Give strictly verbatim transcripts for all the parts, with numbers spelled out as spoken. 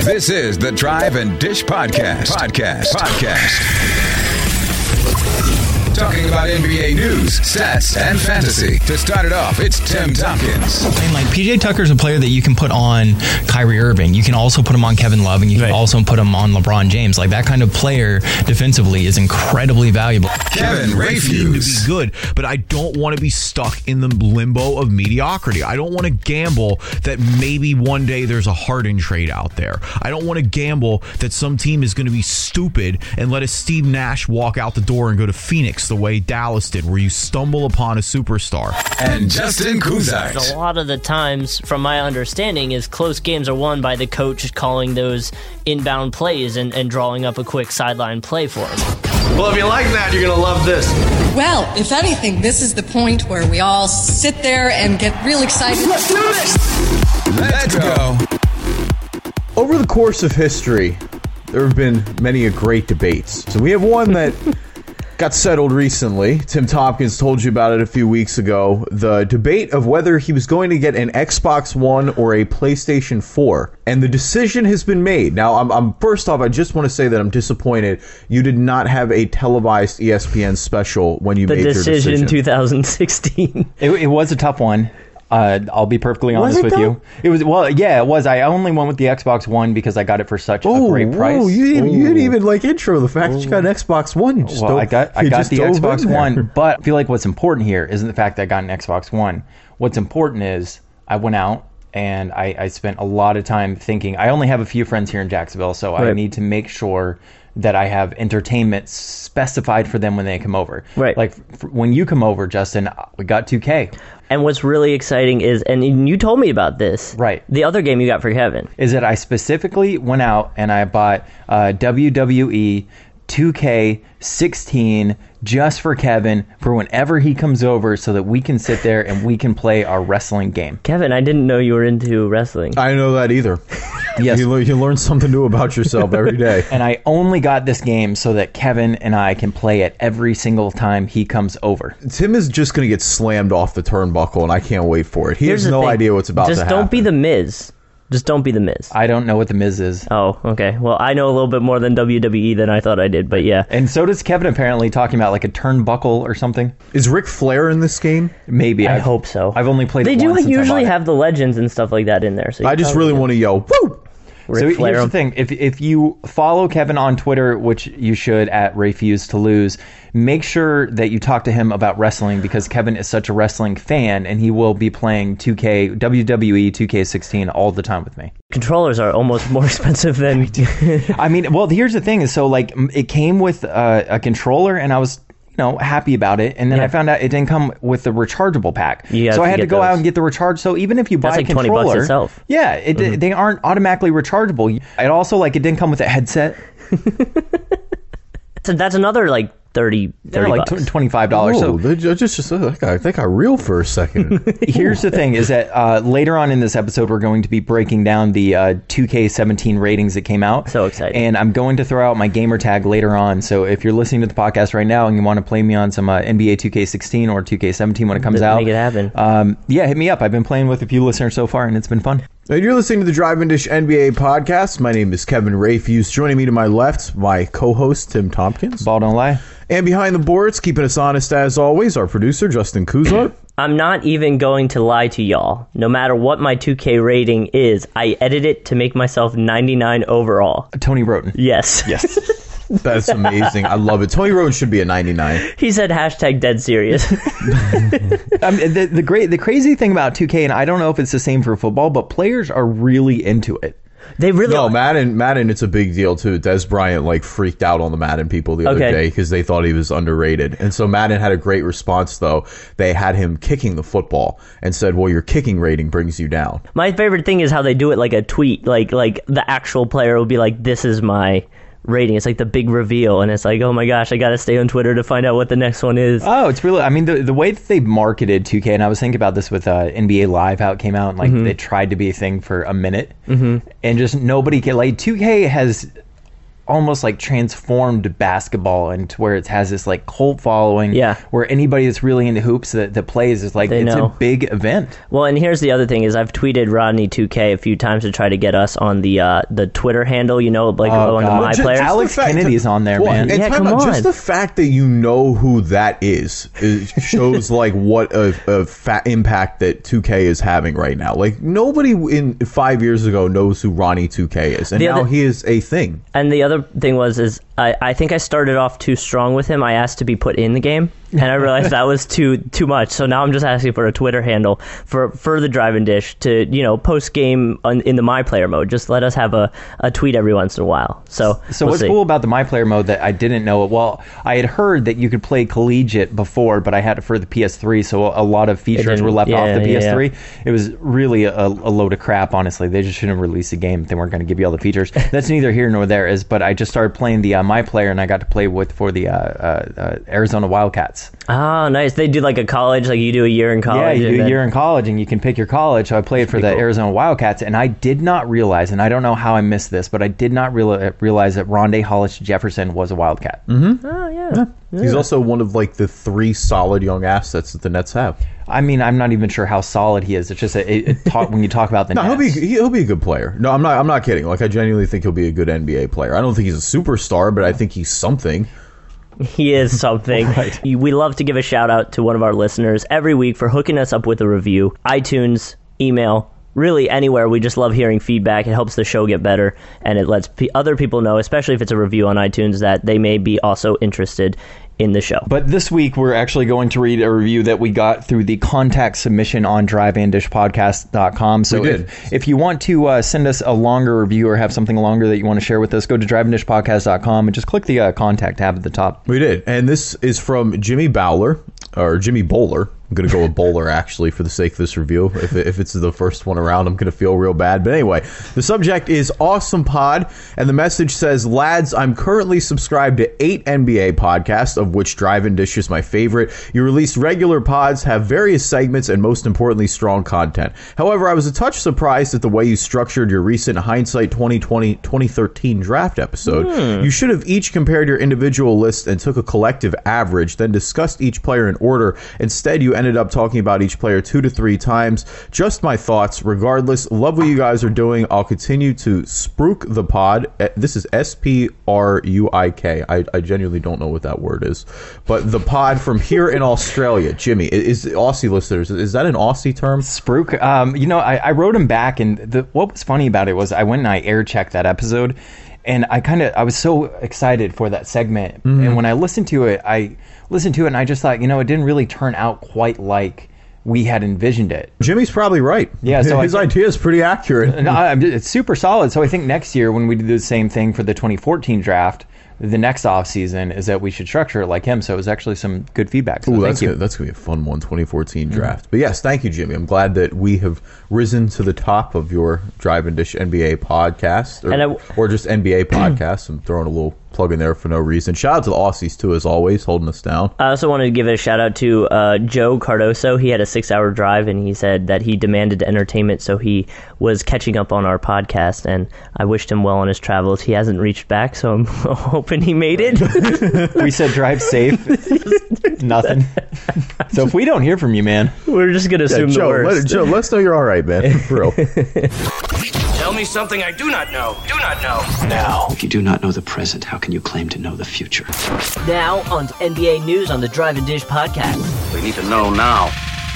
This is the Drive and Dish Podcast. Podcast. Podcast. Talking about N B A news, stats, and fantasy. To start it off, it's Tim Tompkins. And like P J Tucker's a player that you can put on Kyrie Irving. You can also put him on Kevin Love, and you can right. also put him on LeBron James. Like that kind of player defensively is incredibly valuable. Kevin Rayfuse. To be good, but I don't want to be stuck in the limbo of mediocrity. I don't want to gamble that maybe one day there's a Harden trade out there. I don't want to gamble that some team is going to be stupid and let a Steve Nash walk out the door and go to Phoenix the way Dallas did, where you stumble upon a superstar. And Justin Kuzart. A lot of the times, from my understanding, is close games are won by the coach calling those inbound plays and, and drawing up a quick sideline play for him. Well, if you like that, you're going to love this. Well, if anything, this is the point where we all sit there and get real excited. Let's do this! Let's go. Over the course of history, there have been many a great debates. So we have one that got settled recently. Tim Tompkins told you about it a few weeks ago. The debate of whether he was going to get an Xbox One or a PlayStation four. And the decision has been made. Now, I'm, I'm first off, I just want to say that I'm disappointed you did not have a televised E S P N special when you the made your decision. The decision twenty sixteen. It, it was a tough one. Uh, I'll be perfectly honest with though? you. It was well, yeah, it was. I only went with the Xbox One because I got it for such oh, a great price. Oh, you didn't, you didn't even like intro the fact that you got an Xbox One. You just well, dove, I got I you got just the dove Xbox in there. One, but I feel like what's important here isn't the fact that I got an Xbox One. What's important is I went out and I, I spent a lot of time thinking. I only have a few friends here in Jacksonville, so right. I need to make sure that I have entertainment specified for them when they come over. Right. Like f- when you come over, Justin, we got two K. And what's really exciting is, and you told me about this, right? The other game you got for Kevin is that I specifically went out and I bought uh, W W E two K sixteen just for Kevin for whenever he comes over, so that we can sit there and we can play our wrestling game. Kevin, I didn't know you were into wrestling. I know that either. Yes, you, you learn something new about yourself every day. And I only got this game so that Kevin and I can play it every single time he comes over. Tim is just going to get slammed off the turnbuckle, and I can't wait for it. He Here's has no thing. idea what's about just to happen. Just don't be the Miz. Just don't be the Miz. I don't know what the Miz is. Oh, okay. Well, I know a little bit more than W W E than I thought I did, but yeah. And so does Kevin, apparently, talking about like a turnbuckle or something. Is Ric Flair in this game? Maybe. I I've, hope so. I've only played they it do once. They do usually have the legends and stuff like that in there. So I just really want to yell, woo! Ric so Flair. Here's the thing: if if you follow Kevin on Twitter, which you should, at Rayfuse to Lose, make sure that you talk to him about wrestling, because Kevin is such a wrestling fan, and he will be playing two K W W E two K sixteen all the time with me. Controllers are almost more expensive than. I mean, well, here's the thing: is so like it came with uh, a controller, and I was, you know, happy about it, and then Yeah. I found out it didn't come with the rechargeable pack. You have so I to had to get go those. out and get the recharge. So even if you buy That's like a twenty controller, bucks itself. yeah, it, Mhm. they aren't automatically rechargeable. It also like it didn't come with a headset. So that's another like thirty, They're thirty like bucks. twenty-five dollars. Oh, So they ju- just, just, uh, I think I reeled for a second. here's the thing: is that uh, later on in this episode, we're going to be breaking down the uh, two K seventeen ratings that came out. So exciting! And I'm going to throw out my gamer tag later on. So if you're listening to the podcast right now and you want to play me on some uh, N B A two K sixteen or two K seventeen when it comes Make out, it happen. Um, yeah, hit me up. I've been playing with a few listeners so far, and it's been fun. And you're listening to the Drive and Dish N B A podcast. My name is Kevin Rayfuse. Joining me to my left, my co-host, Tim Tompkins. Ball don't lie. And behind the boards, keeping us honest as always, our producer, Justin Kuzart. I'm not even going to lie to y'all. No matter what my two K rating is, I edit it to make myself ninety-nine overall. Tony Roten. Yes. Yes. That's amazing. I love it. Tony Roten should be a ninety-nine. He said hashtag dead serious. I mean, the, the great, the crazy thing about two K, and I don't know if it's the same for football, but players are really into it. They really No, are. Madden, Madden, it's a big deal too. Des Bryant like freaked out on the Madden people the other Okay. day because they thought he was underrated. And so Madden had a great response though. They had him kicking the football and said, well, your kicking rating brings you down. My favorite thing is how they do it like a tweet. Like like the actual player will be like, this is my rating. It's like the big reveal, and it's like, oh my gosh, I gotta stay on Twitter to find out what the next one is. Oh, it's really, I mean, the the way that they marketed two K, and I was thinking about this with uh, N B A Live, how it came out, and like Mhm. they tried to be a thing for a minute, Mhm. and just nobody can, like two K has almost like transformed basketball into where it has this like cult following. Yeah. Where anybody that's really into hoops that, that plays is like, They it's know. a big event. Well, and here's the other thing is I've tweeted Rodney two K a few times to try to get us on the uh, the Twitter handle, you know, like Oh, on the God. My Just- Player. just Alex the fact- Kennedy's on there, Well, man. and Yeah, time come out, on. Just the fact that you know who that is, it shows like what a, a fat impact that two K is having right now. Like nobody in five years ago knows who Ronnie two K is, and The now other- he is a thing. And the other thing was is I, I think I started off too strong with him. I asked to be put in the game, and I realized that was too too much. So now I'm just asking for a Twitter handle for, for the Drive and Dish to, you know, post game on, in the My Player mode. Just let us have a, a tweet every once in a while. So So we'll what's see. cool about the My Player mode that I didn't know? Well, I had heard that you could play collegiate before, but I had it for the P S three, so a lot of features didn't- were left yeah, off the yeah, P S three. yeah. It was really a, a load of crap, honestly. They just shouldn't have released the game if they weren't going to give you all the features. That's neither here nor there. Is but I just started playing the uh, My Player, and I got to play with for the uh, uh, uh, Arizona Wildcats. Oh, nice. They do like a college, like you do a year in college. Yeah, you and do a then- year in college, and you can pick your college. So I played for the Arizona Wildcats, and I did not realize, and I don't know how I missed this, but I did not real- realize that Rondé Hollis Jefferson was a Wildcat. Oh, yeah. He's also one of like the three solid young assets that the Nets have. I mean, I'm not even sure how solid he is. It's just a, it, it talk, when you talk about the No, he'll be Nets. he'll be a good player. No, I'm not. I'm not kidding. Like I genuinely think he'll be a good N B A player. I don't think he's a superstar, but I think he's something. He is something. Right. We love to give a shout out to one of our listeners every week for hooking us up with a review. iTunes, email, really anywhere. We just love hearing feedback. It helps the show get better, and it lets p- other people know, especially if it's a review on iTunes, that they may be also interested in the show. But this week, we're actually going to read a review that we got through the contact submission on drive and dish podcast dot com. So We did. if, if you want to uh, send us a longer review or have something longer that you want to share with us, go to drive and dish podcast dot com and just click the uh, contact tab at the top. We did, and this is from Jimmy Bowler or Jimmy Bowler. I'm gonna go with Bowler actually for the sake of this review. If it, if it's the first one around, I'm gonna feel real bad. But anyway, the subject is awesome pod, and the message says, "Lads, I'm currently subscribed to eight N B A podcasts, of which Drive and Dish is my favorite. You release regular pods, have various segments, and most importantly, strong content. However, I was a touch surprised at the way you structured your recent hindsight twenty twenty twenty thirteen draft episode. Hmm. You should have each compared your individual list and took a collective average, then discussed each player in order. Instead, you ended up talking about each player two to three times. Just my thoughts. Regardless, love what you guys are doing. I'll continue to spruik the pod." Eh, This is S P R U I K. I, I genuinely don't know what that word is. But the pod from here in Australia. Jimmy, is, is Aussie listeners, is that an Aussie term? Spruik, um, you know, I, I wrote him back, and the, what was funny about it was I went and I air checked that episode, and I kind of I was so excited for that segment, Mm-hmm. and when I listened to it, I listened to it, and I just thought, you know, it didn't really turn out quite like we had envisioned it. Jimmy's probably right. Yeah, so his I- idea is pretty accurate. And I, I'm- it's super solid. So I think next year when we do the same thing for the twenty fourteen draft, the next off season is that we should structure it like him. So it was actually some good feedback. So Ooh, thank that's you. good. That's gonna be a fun one, twenty fourteen draft. But yes, thank you, Jimmy. I'm glad that we have risen to the top of your Drive and Dish N B A podcast, or, And I- or just N B A podcast. I'm throwing a little plug in there for no reason. Shout out to the Aussies too, as always, holding us down. I also wanted to give a shout out to uh, Joe Cardoso. He had a six-hour drive, and he said that he demanded entertainment, so he was catching up on our podcast, and I wished him well on his travels. He hasn't reached back, so I'm hoping he made it. We said drive safe. Nothing. So if we don't hear from you, man, We're just going to Yeah, assume Joe, the worst. let, Joe, let's know you're all right, man. For real. Tell me something I do not know. Do not know. Now, if you do not know the present, how can you claim to know the future? Now on to N B A News on the Drive and Dish podcast. We need to know now.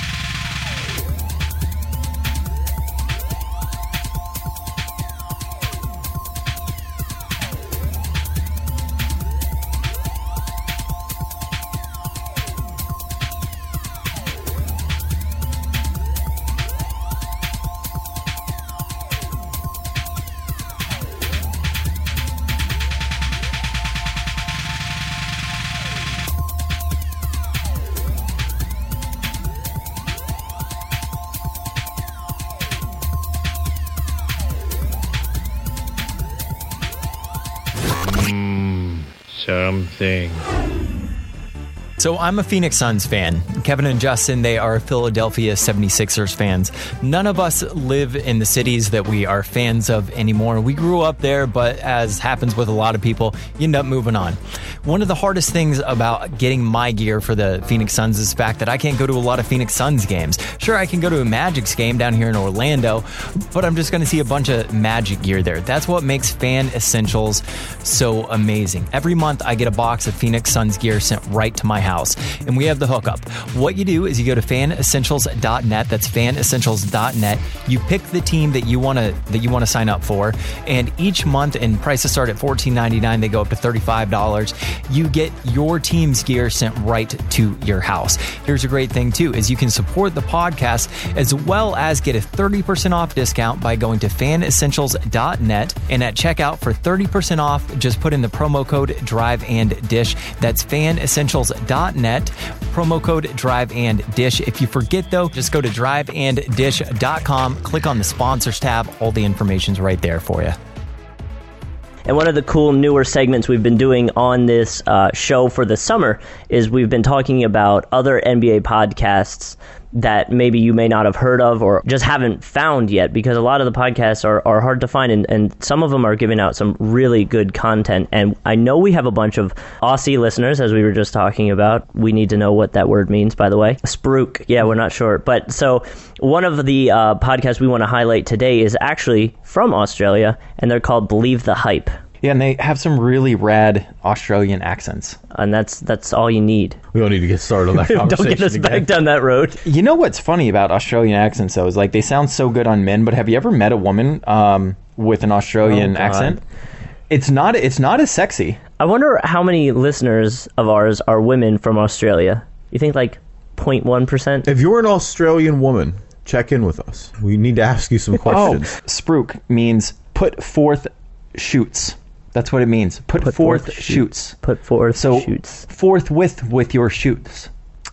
Something. So I'm a Phoenix Suns fan. Kevin and Justin, they are Philadelphia seventy-sixers fans. None of us live in the cities that we are fans of anymore. We grew up there, but as happens with a lot of people, you end up moving on. One of the hardest things about getting my gear for the Phoenix Suns is the fact that I can't go to a lot of Phoenix Suns games. Sure, I can go to a Magic's game down here in Orlando, but I'm just going to see a bunch of Magic gear there. That's what makes Fan Essentials so amazing. Every month I get a box of Phoenix Suns gear sent right to my house. House, and we have the hookup. What you do is you go to fan essentials dot net. That's fan essentials dot net. You pick the team that you want to that you want to sign up for, and each month, and prices start at fourteen ninety-nine. They go up to thirty-five dollars. You get your team's gear sent right to your house. Here's a great thing too: is you can support the podcast as well as get a thirty percent off discount by going to fan essentials dot net, and at checkout for thirty percent off, just put in the promo code Drive and Dish. That's fan essentials dot net, promo code Drive and Dish. If you forget though, just go to drive and dish dot com, click on the sponsors tab. All the information's right there for you. And one of the cool newer segments we've been doing on this uh, show for the summer is we've been talking about other N B A podcasts that maybe you may not have heard of or just haven't found yet, because a lot of the podcasts are, are hard to find, and, and some of them are giving out some really good content. And I know we have a bunch of Aussie listeners, as we were just talking about. We need to know what that word means, by the way. Spruik. Yeah, we're not sure. But so one of the uh, podcasts we want to highlight today is actually from Australia, and they're called Believe the Hype. Yeah, and they have some really rad Australian accents. And that's that's all you need. We don't need to get started on that conversation. Don't get us again. back down that road. You know what's funny about Australian accents, though, is like they sound so good on men, but have you ever met a woman um, with an Australian oh, accent? It's not It's not as sexy. I wonder how many listeners of ours are women from Australia. You think like zero point one percent? If you're an Australian woman, check in with us. We need to ask you some questions. Oh, spruik means put forth shoots. That's what it means. Put, Put forth, forth shoots. shoots. Put forth so shoots. Forthwith with your shoots.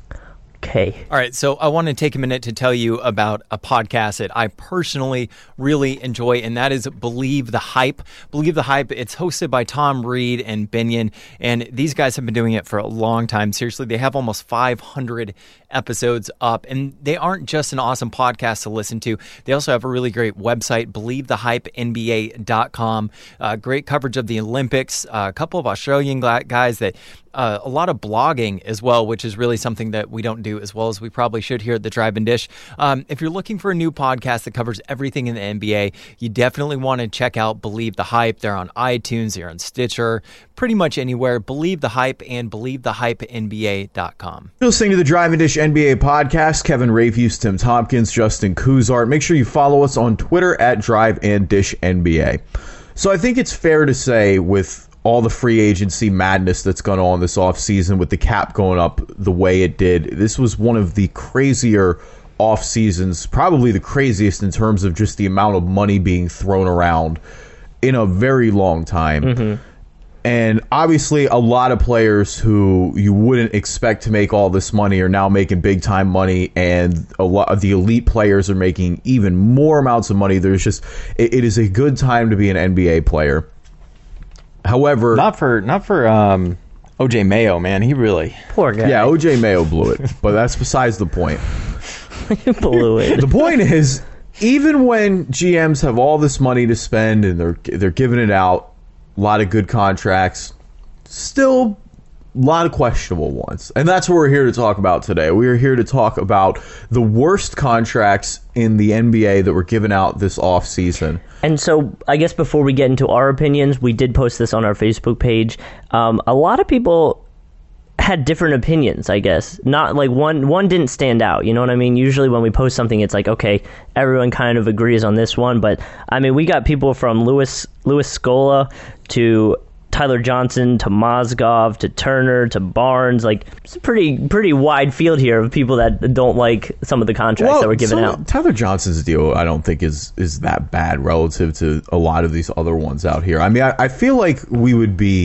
Okay. All right, so I want to take a minute to tell you about a podcast that I personally really enjoy, and that is Believe the Hype. Believe the Hype, it's hosted by Tom Reed and Binion, and these guys have been doing it for a long time. Seriously, they have almost five hundred episodes up, and they aren't just an awesome podcast to listen to. They also have a really great website, believe the hype N B A dot com. Uh, great coverage of the Olympics, uh, a couple of Australian guys that Uh, a lot of blogging as well, which is really something that we don't do as well as we probably should here at the Drive and Dish. Um, if you're looking for a new podcast that covers everything in the N B A, you definitely want to check out Believe the Hype. They're on iTunes, they're on Stitcher, pretty much anywhere. Believe the Hype and believe the hype N B A dot com. You're listening to the Drive and Dish N B A podcast. Kevin Rafuse, Tim Tompkins, Justin Kuzart. Make sure you follow us on Twitter at Drive and Dish N B A. So I think it's fair to say, with all the free agency madness that's gone on this offseason, with the cap going up the way it did, this was one of the crazier off seasons, probably the craziest in terms of just the amount of money being thrown around in a very long time. Mm-hmm. And obviously a lot of players who you wouldn't expect to make all this money are now making big time money, and a lot of the elite players are making even more amounts of money. There's just, it, it is a good time to be an N B A player. However, not for not for um, O J Mayo, man. He really poor guy. Yeah, O J Mayo blew it, but that's besides the point. blew it. The point is, even when G Ms have all this money to spend and they're they're giving it out, a lot of good contracts, still a lot of questionable ones. And that's what we're here to talk about today. We are here to talk about the worst contracts in the N B A that were given out this offseason. And so I guess before we get into our opinions, we did post this on our Facebook page. Um, a lot of people had different opinions, I guess. Not like one one didn't stand out, you know what I mean? Usually when we post something, it's like, okay, everyone kind of agrees on this one. But, I mean, we got people from Louis, Louis Scola to Tyler Johnson to Mozgov to Turner to Barnes. Like, it's a pretty pretty wide field here of people that don't like some of the contracts well, that were given so out. Tyler Johnson's deal, I don't think is is that bad relative to a lot of these other ones out here. I mean, I, I feel like we would be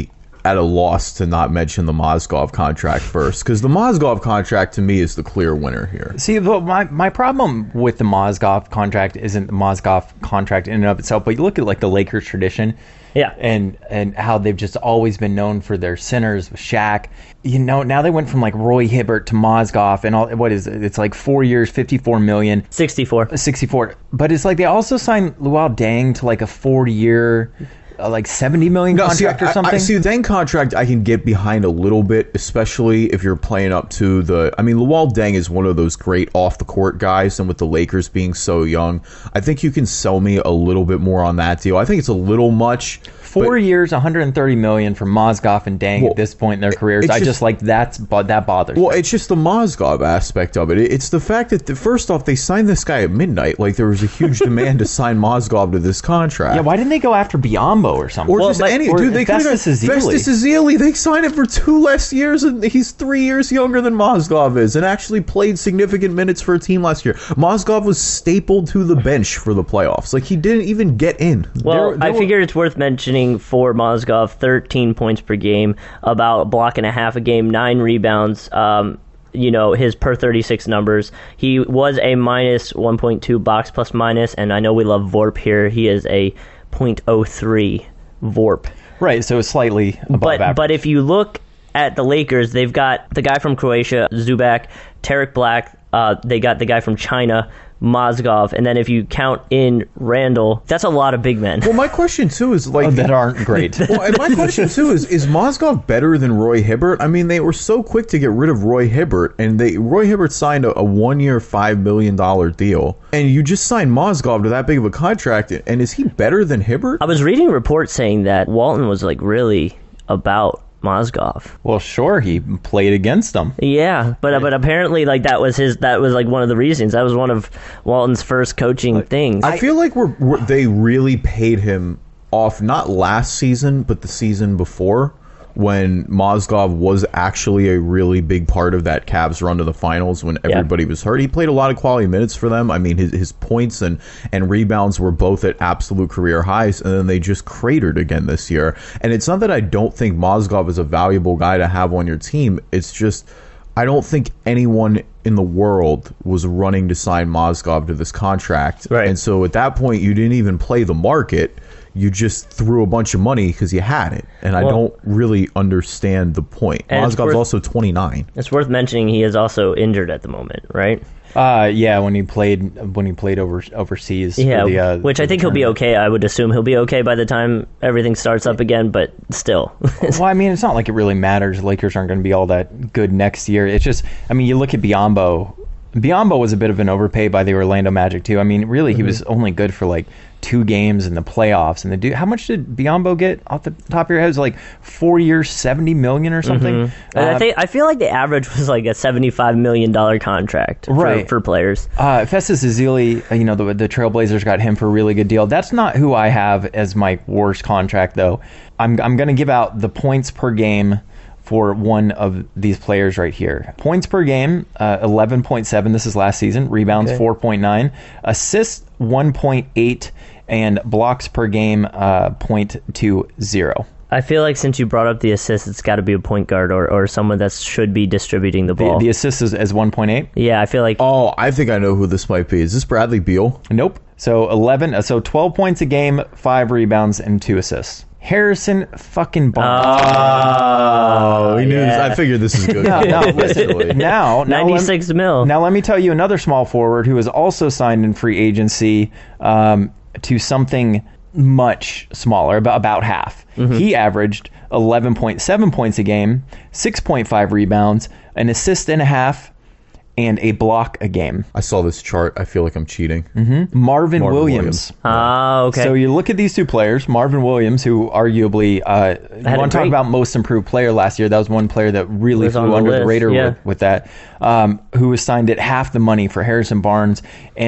at a loss to not mention the Mozgov contract first, because the Mozgov contract to me is the clear winner here. See, but my, my problem with the Mozgov contract isn't the Mozgov contract in and of itself, but you look at like the Lakers tradition. Yeah. And and how they've just always been known for their centers with Shaq. You know, now they went from like Roy Hibbert to Mozgov and all. What is it? It's like four years, fifty-four million. sixty-four. sixty-four. But it's like they also signed Luol Deng to like a forty-year, uh, like seventy million no, contract see, or something. I, I see the Deng contract I can get behind a little bit, especially if you're playing up to the. I mean, Luol Deng is one of those great off the court guys, and with the Lakers being so young, I think you can sell me a little bit more on that deal. I think it's a little much. Four but, years, one hundred thirty million for Mozgov and Deng well, at this point in their careers. I just, just like that's but that bothers well, me. Well, it's just the Mozgov aspect of it. It's the fact that the, first off, they signed this guy at midnight. Like there was a huge demand to sign Mozgov to this contract. Yeah, why didn't they go after Biyombo or something? Or well, just like, any or dude? They could have Festus Ezeli. Festus Ezeli. They signed him for two less years, and he's three years younger than Mozgov is, and actually played significant minutes for a team last year. Mozgov was stapled to the bench for the playoffs. Like he didn't even get in. Well, there, there I were, figured it's worth mentioning for Mozgov. thirteen points per game, about a block and a half a game, nine rebounds. Um, you know, his per thirty-six numbers. He was a minus one point two box plus minus, and I know we love Vorp here. He is a point oh three Vorp. Right, so it's slightly above but, average. But if you look at the Lakers, they've got the guy from Croatia, Zubac, Tarek Black. Uh, they got the guy from China, Mozgov, and then if you count in Randall, that's a lot of big men. Well, my question too is like oh, that aren't great. Well, and my question too is: is Mozgov better than Roy Hibbert? I mean, they were so quick to get rid of Roy Hibbert, and they Roy Hibbert signed a, a one-year, five million dollar deal, and you just signed Mozgov to that big of a contract. And is he better than Hibbert? I was reading reports saying that Walton was like really about Mozgov. Well, sure, he played against them. Yeah, but but apparently, like that was his. That was like one of the reasons. That was one of Walton's first coaching uh, things. I feel like we're, we're they really paid him off not last season, but the season before, when Mozgov was actually a really big part of that Cavs run to the finals when everybody yeah. was hurt. He played a lot of quality minutes for them. I mean, his, his points and, and rebounds were both at absolute career highs, and then they just cratered again this year. And it's not that I don't think Mozgov is a valuable guy to have on your team. It's just I don't think anyone in the world was running to sign Mozgov to this contract. Right. And so at that point, you didn't even play the market. You just threw a bunch of money because you had it. And I well, don't really understand the point. Mozgov's worth, also twenty-nine. It's worth mentioning he is also injured at the moment, right? Uh, yeah, when he played when he played over overseas. Yeah, the, uh, which I think he'll be okay. I would assume he'll be okay by the time everything starts up again, but still. Well, I mean, it's not like it really matters. The Lakers aren't going to be all that good next year. It's just, I mean, you look at Biyombo. Biyombo was a bit of an overpay by the Orlando Magic, too. I mean, really, mm-hmm. he was only good for like two games in the playoffs. And the dude, how much did Biyombo get off the top of your head? It was like four years, seventy million or something. Mm-hmm. Uh, I think I feel like the average was like a seventy-five million dollar contract for, right. for players. Uh, Festus Ezeli, you know, the the Trailblazers got him for a really good deal. That's not who I have as my worst contract, though. I'm I'm going to give out the points per game for one of these players right here. Points per game, uh, eleven point seven. This is last season. Rebounds, okay. four point nine. Assists, one point eight. And blocks per game, uh, point two zero. I feel like since you brought up the assist, it's got to be a point guard or, or someone that should be distributing the ball. The, the assist is, is one point eight? Yeah, I feel like... Oh, I think I know who this might be. Is this Bradley Beal? Nope. So eleven, so twelve points a game, five rebounds, and two assists. Harrison fucking Barnes. Oh, we knew yeah. this. I figured this is good. now, now, listen, now, now ninety-six let, mil. Now let me tell you another small forward who is also signed in free agency um, to something much smaller, about about half. Mm-hmm. He averaged eleven point seven points a game, six point five rebounds, an assist and a half, and a block a game. I saw this chart. I feel like I'm cheating. Mm-hmm. Marvin, Marvin Williams. Williams. Ah, okay. So you look at these two players, Marvin Williams, who arguably, uh, you want to talk about most improved player last year. That was one player that really flew the under list. the radar yeah. with, with that, um, who was signed at half the money for Harrison Barnes. And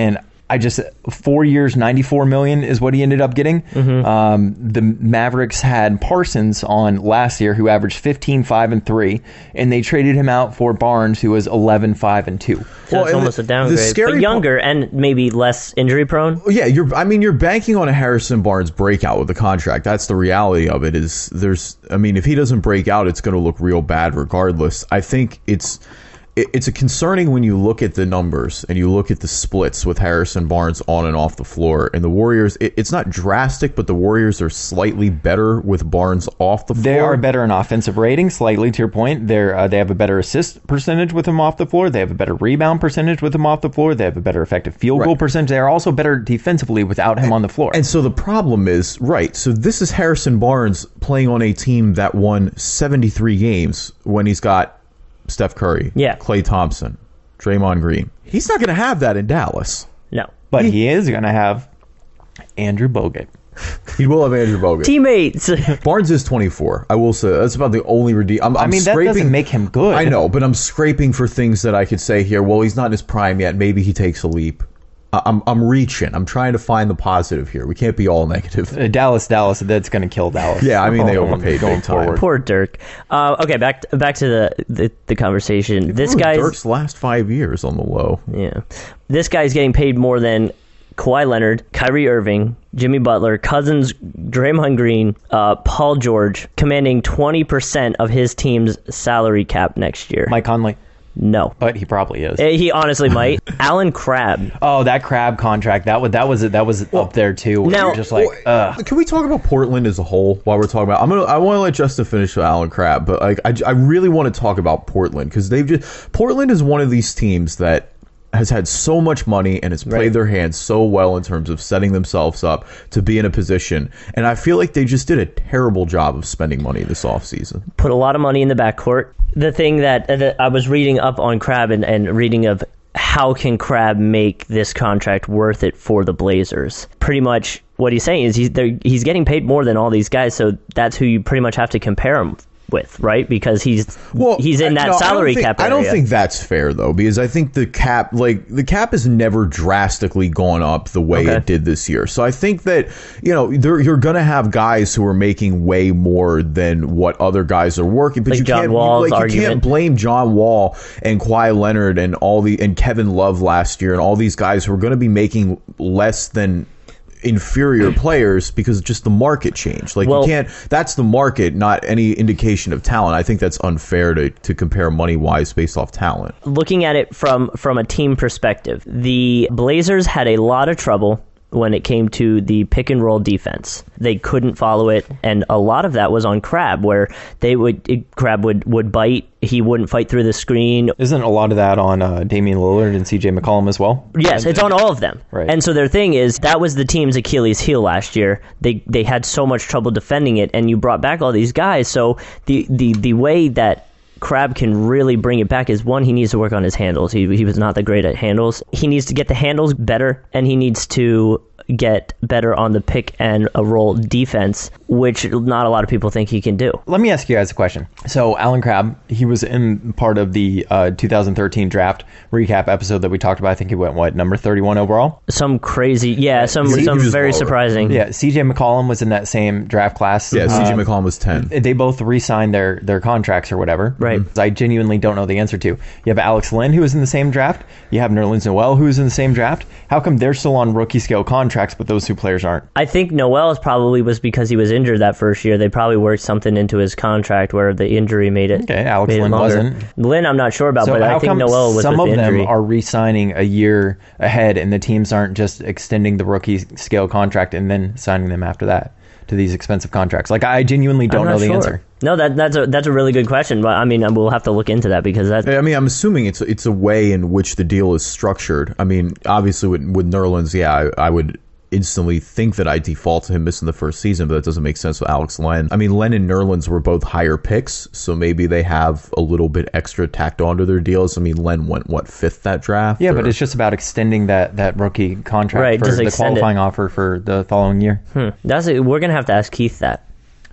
I just four years, ninety-four million is what he ended up getting. Mm-hmm. Um, the Mavericks had Parsons on last year, who averaged fifteen, five, and three, and they traded him out for Barnes, who was eleven, five, and two. So well, it's almost the, a downgrade, but younger po- and maybe less injury prone. Yeah, you're. I mean, you're banking on a Harrison Barnes breakout with the contract. That's the reality of it. Is there's. I mean, if he doesn't break out, it's going to look real bad regardless. I think it's. It's a concerning when you look at the numbers and you look at the splits with Harrison Barnes on and off the floor. And the Warriors, it, it's not drastic, but the Warriors are slightly better with Barnes off the floor. They are better in offensive rating, slightly to your point. They're uh, they have a better assist percentage with him off the floor. They have a better rebound percentage with him off the floor. They have a better effective field right. goal percentage. They are also better defensively without him and, on the floor. And so the problem is, right, so this is Harrison Barnes playing on a team that won seventy-three games when he's got Steph Curry, yeah. Klay Thompson, Draymond Green. He's not going to have that in Dallas. No. But he, he is going to have Andrew Bogut. He will have Andrew Bogut. Teammates. Barnes is twenty-four. I will say that's about the only redeem. I'm, I'm I mean, scraping, that doesn't make him good. I know, but I'm scraping for things that I could say here. Well, he's not in his prime yet. Maybe he takes a leap. I'm I'm reaching. I'm trying to find the positive here. We can't be all negative. Uh, Dallas, Dallas, that's going to kill Dallas. Yeah, I mean, they oh, overpaid going big time. forward. Poor Dirk. Uh, okay, back to, back to the, the, the conversation. It this guy's Dirk's last five years on the low. Yeah. This guy's getting paid more than Kawhi Leonard, Kyrie Irving, Jimmy Butler, Cousins, Draymond Green, uh, Paul George, commanding twenty percent of his team's salary cap next year. Mike Conley. No. But he probably is. He honestly might. Alan Crabb. Oh, that Crabb contract. That was that was that was well, up there too. Now, you're just like, well, can we talk about Portland as a whole while we're talking about? I'm gonna. I want to let Justin finish with Alan Crabb, but like, I, I really want to talk about Portland because they've just. Portland is one of these teams that has had so much money and has played right. their hands so well in terms of setting themselves up to be in a position. And I feel like they just did a terrible job of spending money this offseason. Put a lot of money in the backcourt. The thing that, that I was reading up on Crabb and, and reading of how can Crabb make this contract worth it for the Blazers. Pretty much what he's saying is he's, he's getting paid more than all these guys, so that's who you pretty much have to compare him with, right? Because he's well, he's in that no, salary think, cap area. I don't think that's fair though, because I think the cap, like the cap, has never drastically gone up the way okay. it did this year. So I think that you know you're going to have guys who are making way more than what other guys are working. But like you John can't, Wall's like, you argument. can't blame John Wall and Kawhi Leonard and all the and Kevin Love last year and all these guys who are going to be making less than inferior players because just the market changed. Like well, you can't. That's the market, not any indication of talent. I think that's unfair to, to compare money wise based off talent. Looking at it from from a team perspective, the Blazers had a lot of trouble when it came to the pick and roll defense. They couldn't follow it, and a lot of that was on Crabb, where they would Crabb would, would bite. He wouldn't fight through the screen. Isn't a lot of that on uh, Damian Lillard and C J McCollum as well? Yes, it's on all of them. Right. And so their thing is that was the team's Achilles heel last year. They they had so much trouble defending it, and you brought back all these guys. So the the, the way that Crabb can really bring it back is, one, he needs to work on his handles. He he was not that great at handles. He needs to get the handles better, and he needs to get better on the pick and a roll defense, which not a lot of people think he can do. Let me ask you guys a question. So Alan Crabb, he was in part of the uh, two thousand thirteen draft recap episode that we talked about. I think he went, what, number thirty-one overall? Some crazy, yeah, some he, some he very lower. surprising. Yeah, C J McCollum was in that same draft class. Yeah, C J um, McCollum was ten. They both re-signed their, their contracts or whatever. Right. I genuinely don't know the answer to. You have Alex Len, who was in the same draft. You have Nerlens Noel, who was in the same draft. How come they're still on rookie scale contracts, but those two players aren't? I think Noel's probably was because he was injured that first year. They probably worked something into his contract where the injury made it. Okay, Alex made Len it wasn't. Lynn, I'm not sure about, so but how I think come Noel was some with of the injury. them are re-signing a year ahead, and the teams aren't just extending the rookie scale contract and then signing them after that to these expensive contracts? Like, I genuinely don't know the sure. answer. No, that that's a that's a really good question, but I mean, we'll have to look into that because that. I mean, I'm assuming it's it's a way in which the deal is structured. I mean, obviously with with Nerlens, yeah, I, I would instantly think that I default to him missing the first season, but that doesn't make sense with Alex Len. I mean, Len and Nerlens were both higher picks, so maybe they have a little bit extra tacked onto their deals. I mean, Len went, what, fifth that draft? Yeah, or? but it's just about extending that, that rookie contract right, for just the extend qualifying it. offer for the following year. Hmm. That's a, we're going to have to ask Keith that.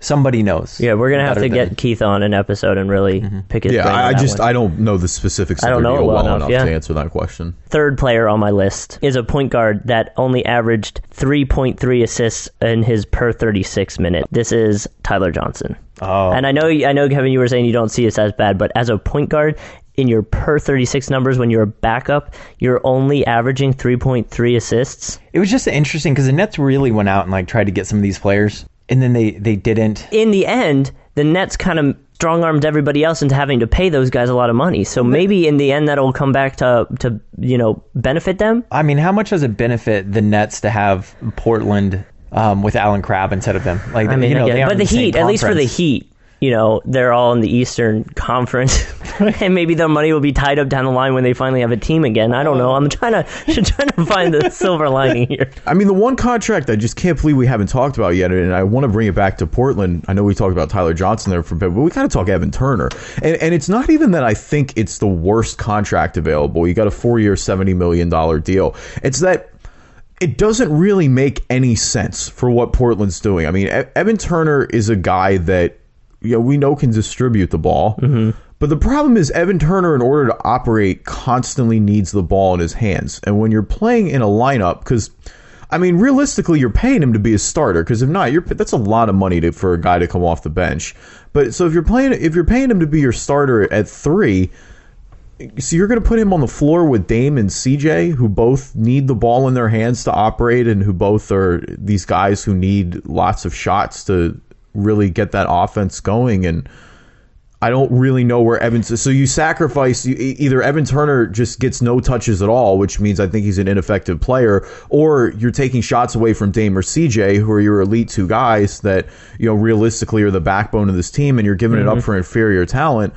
somebody knows. Yeah, we're gonna have to than- get Keith on an episode and really mm-hmm. pick his yeah, brain. I, on I that just one. I don't know the specifics of I don't their know deal it well well enough, enough yeah. to answer that question. Third player on my list is a point guard that only averaged three point three assists in his per thirty-six minute. This is Tyler Johnson. Oh. And I know, I know, Kevin, you were saying you don't see this as bad, but as a point guard, in your per thirty-six numbers, when you're a backup, you're only averaging three point three assists. It was just interesting because the Nets really went out and like tried to get some of these players, and then they, they didn't. In the end, the Nets kind of strong-armed everybody else into having to pay those guys a lot of money. So maybe in the end that'll come back to, to you know, benefit them. I mean, how much does it benefit the Nets to have Portland um, with Alan Crabb instead of them? Like, I mean, you know, I get they it. aren't But the in same Heat, at least for the conference. Heat, you know, they're all in the Eastern Conference, and maybe their money will be tied up down the line when they finally have a team again. I don't know. I'm trying to trying to find the silver lining here. I mean, the one contract I just can't believe we haven't talked about yet, and I want to bring it back to Portland. I know we talked about Tyler Johnson there for a bit, but we got to talk Evan Turner. And, and it's not even that I think it's the worst contract available. You got a four-year, seventy million dollars deal. It's that it doesn't really make any sense for what Portland's doing. I mean, e- Evan Turner is a guy that, you know, we know can distribute the ball. Mm-hmm. But the problem is Evan Turner, in order to operate, constantly needs the ball in his hands. And when you're playing in a lineup, because, I mean, realistically, you're paying him to be a starter. Because if not, you're that's a lot of money to, for a guy to come off the bench. But so if you're playing, if you're paying him to be your starter at three, so you're going to put him on the floor with Dame and C J, who both need the ball in their hands to operate, and who both are these guys who need lots of shots to really get that offense going. And I don't really know where Evan. So you sacrifice either Evan Turner just gets no touches at all, which means I think he's an ineffective player, or you're taking shots away from Dame or C J, who are your elite two guys that, you know, realistically are the backbone of this team, and you're giving mm-hmm. it up for inferior talent.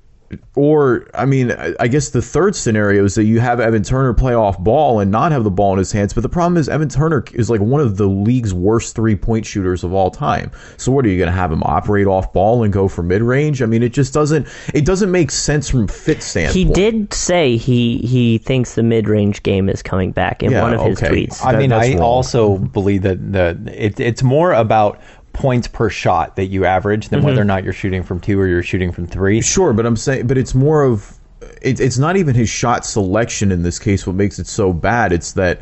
Or, I mean, I guess the third scenario is that you have Evan Turner play off ball and not have the ball in his hands. But the problem is Evan Turner is like one of the league's worst three-point shooters of all time. So what, are you going to have him operate off ball and go for mid-range? I mean, it just doesn't it doesn't make sense from fit standpoint. He did say he, he thinks the mid-range game is coming back in yeah, one of his okay. tweets. I That, mean, I wrong. also believe that the it, it's more about points per shot that you average than mm-hmm. whether or not you're shooting from two or you're shooting from three. Sure, but I'm saying, but it's more of, it, it's not even his shot selection in this case what makes it so bad. It's that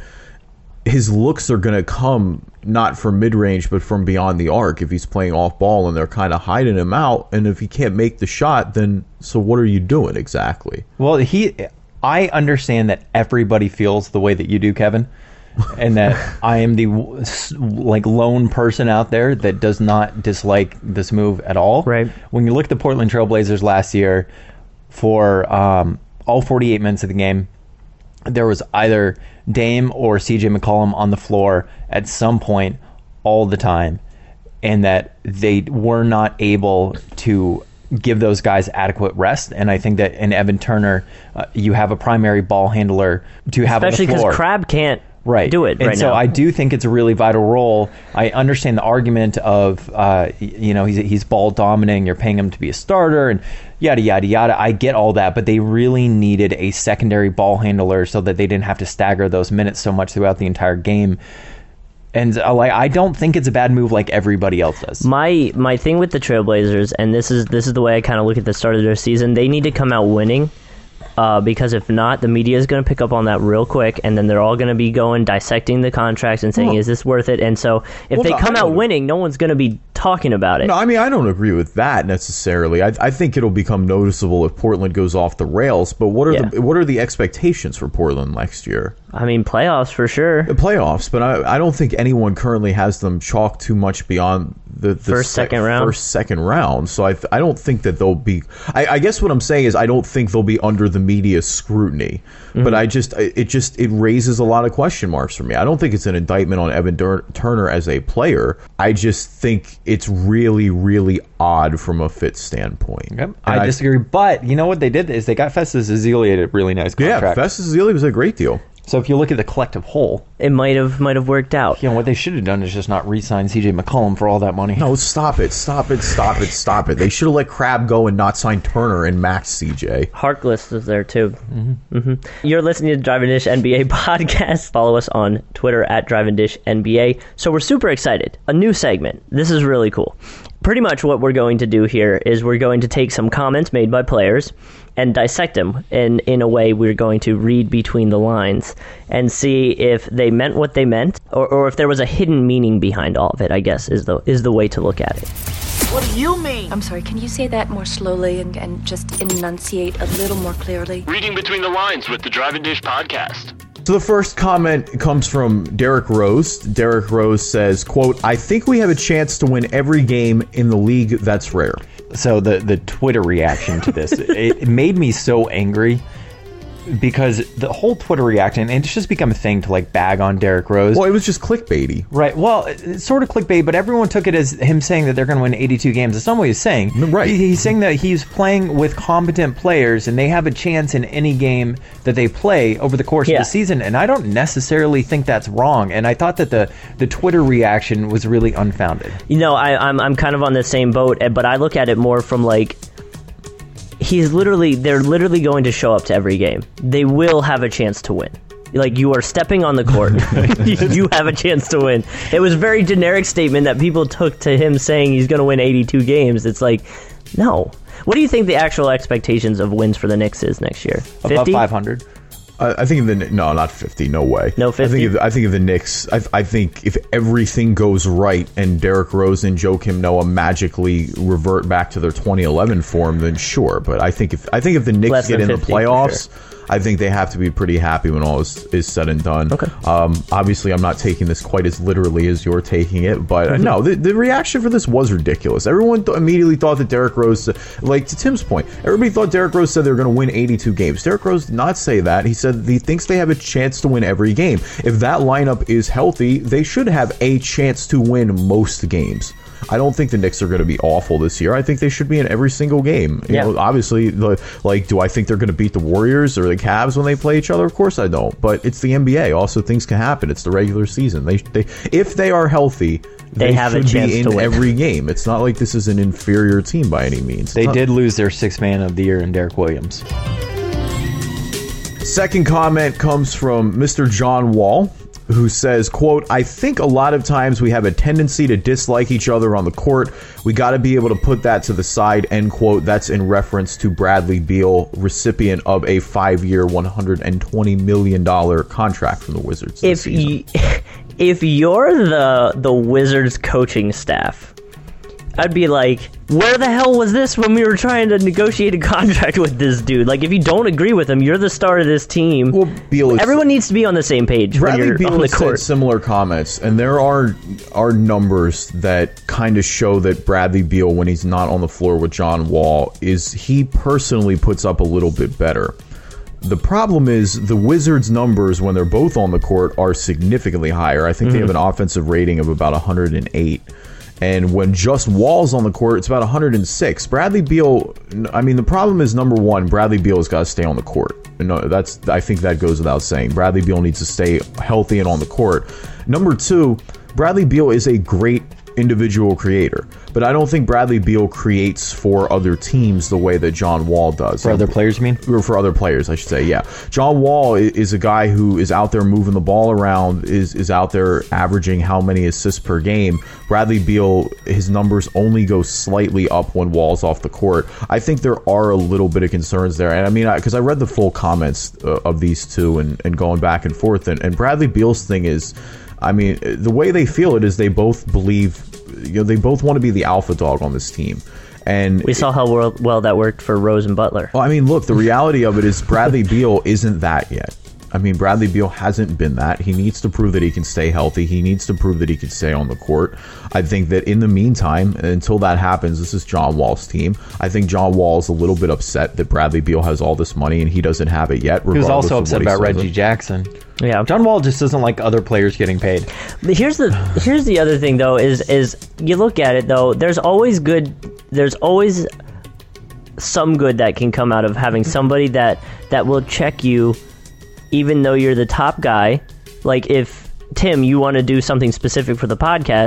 his looks are going to come not from mid-range, but from beyond the arc if he's playing off ball and they're kind of hiding him out. And if he can't make the shot, then so what are you doing exactly? Well, he, I understand that everybody feels the way that you do, Kevin. And that I am the like lone person out there that does not dislike this move at all. Right. When you look at the Portland Trailblazers last year, for um, all forty-eight minutes of the game, there was either Dame or C J McCollum on the floor at some point all the time, and that they were not able to give those guys adequate rest. And I think that in Evan Turner, uh, you have a primary ball handler to have Especially on the floor. because Crabbe can't Right. do it and right so now. I do think it's a really vital role. I understand the argument of, uh, you know, he's he's ball dominating. You're paying him to be a starter and yada, yada, yada. I get all that, but they really needed a secondary ball handler so that they didn't have to stagger those minutes so much throughout the entire game. And uh, like, I don't think it's a bad move like everybody else does. My my thing with the Trailblazers, and this is this is the way I kind of look at the start of their season, they need to come out winning. Uh, because if not, the media is going to pick up on that real quick, and then they're all going to be going dissecting the contracts and saying, well, "Is this worth it?" And so, if well, they no, come out winning, no one's going to be talking about it. No, I mean, I don't agree with that necessarily. I, I think it'll become noticeable if Portland goes off the rails. But what are Yeah. the what are the expectations for Portland next year? I mean, playoffs for sure. The playoffs, but I, I don't think anyone currently has them chalked too much beyond the, the First, sec- second round? First, second round. So I th- I don't think that they'll be. I, I guess what I'm saying is I don't think they'll be under the media scrutiny. Mm-hmm. But I just it just it raises a lot of question marks for me. I don't think it's an indictment on Evan Dur- Turner as a player. I just think it's really really odd from a fit standpoint. Yep. I, I disagree, but you know what they did is they got Festus Ezeli at a really nice contract. Yeah, Festus Ezeli was a great deal. So if you look at the collective whole, it might have might have worked out. You know what they should have done is just not re-sign C J McCollum for all that money. No, stop it, stop it, stop it, stop it. They should have let Crabbe go and not sign Turner and max C J. Harkless is there too. Mm-hmm. Mm-hmm. You're listening to the Drive and Dish N B A podcast. Follow us on Twitter at Drive and Dish N B A. So we're super excited. A new segment. This is really cool. pretty much what we're going to do here is we're going to take some comments made by players and dissect them. And in a way, we're going to read between the lines and see if they meant what they meant, or, or if there was a hidden meaning behind all of it, I guess, is the is the way to look at it. What do you mean? I'm sorry, can you say that more slowly and, and just enunciate a little more clearly? Reading Between the Lines with the Drive and Dish podcast. So the first comment comes from Derek Rose. Derek Rose says, quote, I think we have a chance to win every game in the league. That's rare. So the, the Twitter reaction to this, it, it made me so angry. Because the whole Twitter reaction, and it's just become a thing to like bag on Derek Rose. Well, it was just clickbaity. Right. Well, it's sort of clickbait, but everyone took it as him saying that they're going to win eighty-two games. That's not what he's saying. Right. He, he's saying that he's playing with competent players and they have a chance in any game that they play over the course yeah. of the season. And I don't necessarily think that's wrong. And I thought that the, the Twitter reaction was really unfounded. You know, I, I'm I'm kind of on the same boat, but I look at it more from like, he's literally, they're literally going to show up to every game. They will have a chance to win. Like, you are stepping on the court. You have a chance to win. It was a very generic statement that people took to him saying he's going to win eighty-two games. It's like, no. What do you think the actual expectations of wins for the Knicks is next year? Above five hundred? I, I think of the no, not fifty. No way. No fifty. I think of, I think of the Knicks. I, I think if everything goes right and Derrick Rose and Joakim Noah magically revert back to their twenty eleven form, then sure. But I think if I think if the Knicks Less get in the fifty, playoffs, sure. I think they have to be pretty happy when all is, is said and done. Okay. Um, obviously, I'm not taking this quite as literally as you're taking it, but mm-hmm. no, the, the reaction for this was ridiculous. Everyone th- immediately thought that Derrick Rose, like to Tim's point, everybody thought Derrick Rose said they were going to win eighty-two games. Derrick Rose did not say that. He said he thinks they have a chance to win every game. If that lineup is healthy, they should have a chance to win most games. I don't think the Knicks are going to be awful this year. I think they should be in every single game. You yeah. know, obviously, the, like, do I think they're going to beat the Warriors or the Cavs when they play each other? Of course I don't. But it's the N B A. Also, things can happen. It's the regular season. They, they if they are healthy, they, they have should a chance be in to win. every game. It's not like this is an inferior team by any means. They not, did lose their sixth man of the year in Derek Williams. Second comment comes from Mister John Wall, who says, quote, I think a lot of times we have a tendency to dislike each other on the court. We got to be able to put that to the side, end quote. That's in reference to Bradley Beal, recipient of a five-year, one hundred twenty million dollars contract from the Wizards this if season. Y- if you're the the Wizards coaching staff, I'd be like, where the hell was this when we were trying to negotiate a contract with this dude? Like, if you don't agree with him, you're the star of this team. Well, Beal is, Everyone needs to be on the same page Bradley when you're Beal on the has court. said similar comments, and there are are numbers that kind of show that Bradley Beal, when he's not on the floor with John Wall, is he personally puts up a little bit better. The problem is the Wizards' numbers when they're both on the court are significantly higher. I think mm-hmm. they have an offensive rating of about one hundred eight. And when just Wall's on the court, it's about one hundred six. Bradley Beal, I mean, the problem is, number one, Bradley Beal has got to stay on the court. No, that's I think that goes without saying. Bradley Beal needs to stay healthy and on the court. Number two, Bradley Beal is a great individual creator, but I don't think Bradley Beal creates for other teams the way that John Wall does. For other players, you mean? Or for other players, I should say, yeah. John Wall is a guy who is out there moving the ball around, is, is out there averaging how many assists per game. Bradley Beal, his numbers only go slightly up when Wall's off the court. I think there are a little bit of concerns there. And I mean, because I, I read the full comments uh, of these two and, and going back and forth, and, and Bradley Beal's thing is, I mean, the way they feel it is they both believe, you know, they both want to be the alpha dog on this team. And we saw how well, well that worked for Rose and Butler. Well, I mean, look, the reality of it is Bradley Beal isn't that yet. I mean, Bradley Beal hasn't been that. He needs to prove that he can stay healthy. He needs to prove that he can stay on the court. I think that in the meantime, until that happens, this is John Wall's team. I think John Wall's a little bit upset that Bradley Beal has all this money and he doesn't have it yet. He was also upset about Reggie Jackson. Yeah, John Wall just doesn't like other players getting paid. Here's the here's the other thing though is is you look at it though. There's always good. There's always some good that can come out of having somebody that that will check you, even though you're the top guy. Like if Tim, you want to do something specific for the podcast,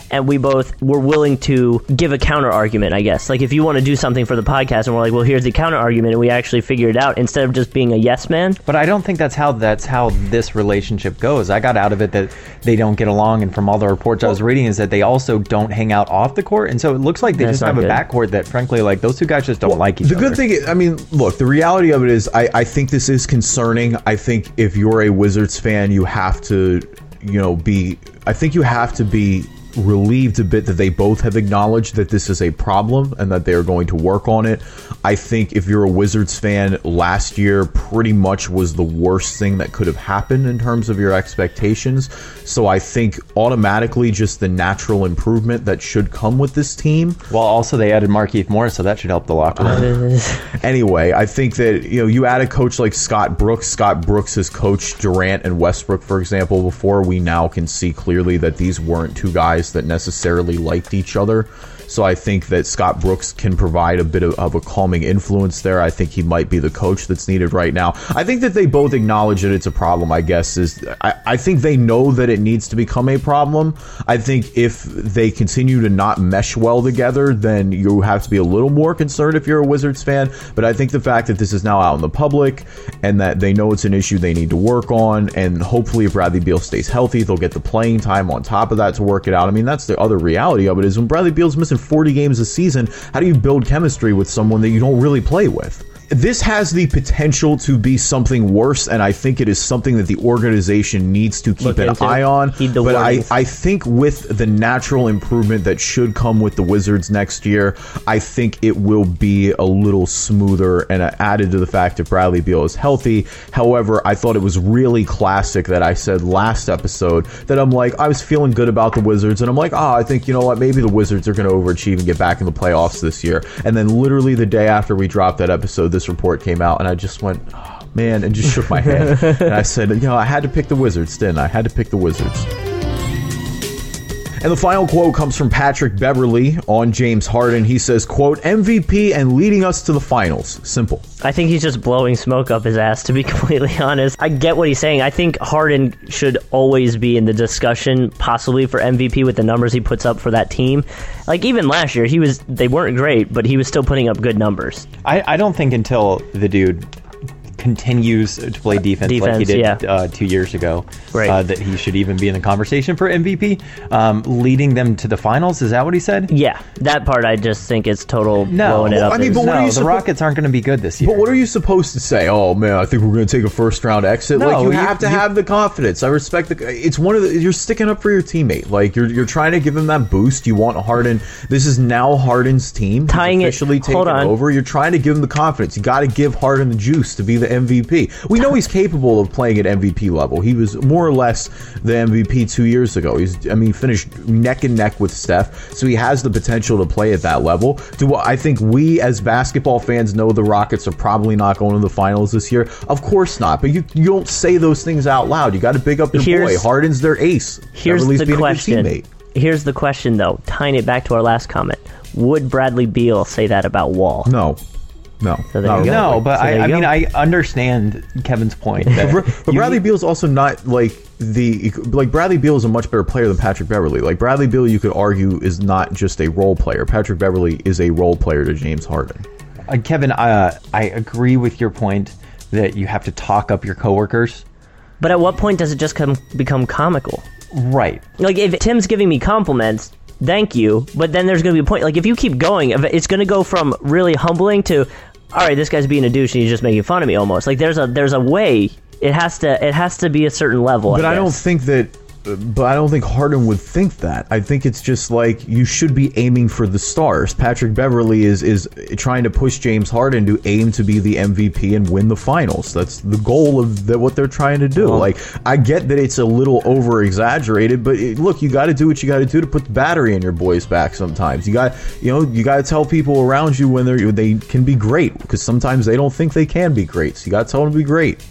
and we both were willing to give a counter argument, I guess. Like, if you want to do something for the podcast, and we're like, well, here's the counter argument, and we actually figure it out instead of just being a yes man. But I don't think that's how that's how this relationship goes. I got out of it that they don't get along, and from all the reports well, I was reading is that they also don't hang out off the court, and so it looks like they just have good. a backcourt that, frankly, like those two guys just don't well, like each the other. The good thing is, I mean, look, the reality of it is, I, I think this is concerning. I think if you're a Wizards fan, you have to, you know, be. I think you have to be relieved a bit that they both have acknowledged that this is a problem and that they are going to work on it. I think if you're a Wizards fan, last year pretty much was the worst thing that could have happened in terms of your expectations. So I think automatically just the natural improvement that should come with this team. Well, also they added Markieff Morris, so that should help the locker room. Anyway, I think that, you know, you add a coach like Scott Brooks. Scott Brooks has coached Durant and Westbrook, for example, before. We now can see clearly that these weren't two guys that necessarily liked each other. So I think that Scott Brooks can provide a bit of, of a calming influence there. I think he might be the coach that's needed right now. I think that they both acknowledge that it's a problem, I guess. is I, I think they know that it needs to become a problem. I think if they continue to not mesh well together, then you have to be a little more concerned if you're a Wizards fan. But I think the fact that this is now out in the public and that they know it's an issue they need to work on, and hopefully if Bradley Beal stays healthy, they'll get the playing time on top of that to work it out. I mean, that's the other reality of it, is when Bradley Beal's missing forty games a season, how do you build chemistry with someone that you don't really play with? This has the potential to be something worse, and I think it is something that the organization needs to keep Look an eye on. But I, I think with the natural improvement that should come with the Wizards next year, I think it will be a little smoother, and added to the fact that Bradley Beal is healthy. However, I thought it was really classic that I said last episode that I'm like, I was feeling good about the Wizards, and I'm like, oh, I think, you know what, maybe the Wizards are going to overachieve and get back in the playoffs this year. And then literally the day after we dropped that episode, this report came out, and I just went, oh, man, and just shook my head. And I said, you know, I had to pick the Wizards, didn't I? I had to pick the Wizards. And the final quote comes from Patrick Beverley on James Harden. He says, quote, M V P and leading us to the finals. Simple. I think he's just blowing smoke up his ass, to be completely honest. I get what he's saying. I think Harden should always be in the discussion, possibly for M V P with the numbers he puts up for that team. Like, even last year, he was they weren't great, but he was still putting up good numbers. I, I don't think until the dude continues to play defense, defense like he did yeah. uh, two years ago, right. uh, that he should even be in the conversation for M V P. Um, leading them to the finals, is that what he said? Yeah, that part I just think is total no. blowing well, it up. I mean, but what no, are you the suppo- Rockets aren't going to be good this year. But what are you supposed to say? Oh man, I think we're going to take a first round exit. No, like you, you have to you, have the confidence. I respect the. It's one of the. You're sticking up for your teammate. Like you're you're trying to give him that boost. You want Harden. This is now Harden's team. Tying He's officially it. taken Hold on. over. You're trying to give him the confidence. You got to give Harden the juice to be the M V P. We know he's capable of playing at M V P level. He was more or less the M V P two years ago. He's, I mean, finished neck and neck with Steph, so he has the potential to play at that level. Do I think we as basketball fans know the Rockets are probably not going to the finals this year? Of course not. But you you don't say those things out loud. You got to big up your here's, boy. Harden's their ace. Here's the question. Here's the question, though. Tying it back to our last comment, would Bradley Beal say that about Wall? No. No, so no, no, but so I, I mean, I understand Kevin's point. That but Bradley Beal's also not like the like Bradley Beal is a much better player than Patrick Beverley. Like Bradley Beal, you could argue, is not just a role player. Patrick Beverley is a role player to James Harden. Uh, Kevin, uh, I agree with your point that you have to talk up your coworkers. But at what point does it just come become comical? Right. Like if Tim's giving me compliments, thank you. But then there's going to be a point. Like if you keep going, it's going to go from really humbling to, all right, this guy's being a douche and he's just making fun of me almost. Like there's a there's a way. It has to it has to be a certain level. But I, I don't think that. But I don't think Harden would think that. I think it's just like you should be aiming for the stars. Patrick Beverley is is trying to push James Harden to aim to be the M V P and win the finals. That's the goal of the, what they're trying to do. Well, like I get that it's a little over exaggerated, but it, look, you got to do what you got to do to put the battery in your boys' back. Sometimes you got you know you got to tell people around you when they they can be great, because sometimes they don't think they can be great. So you got to tell them to be great.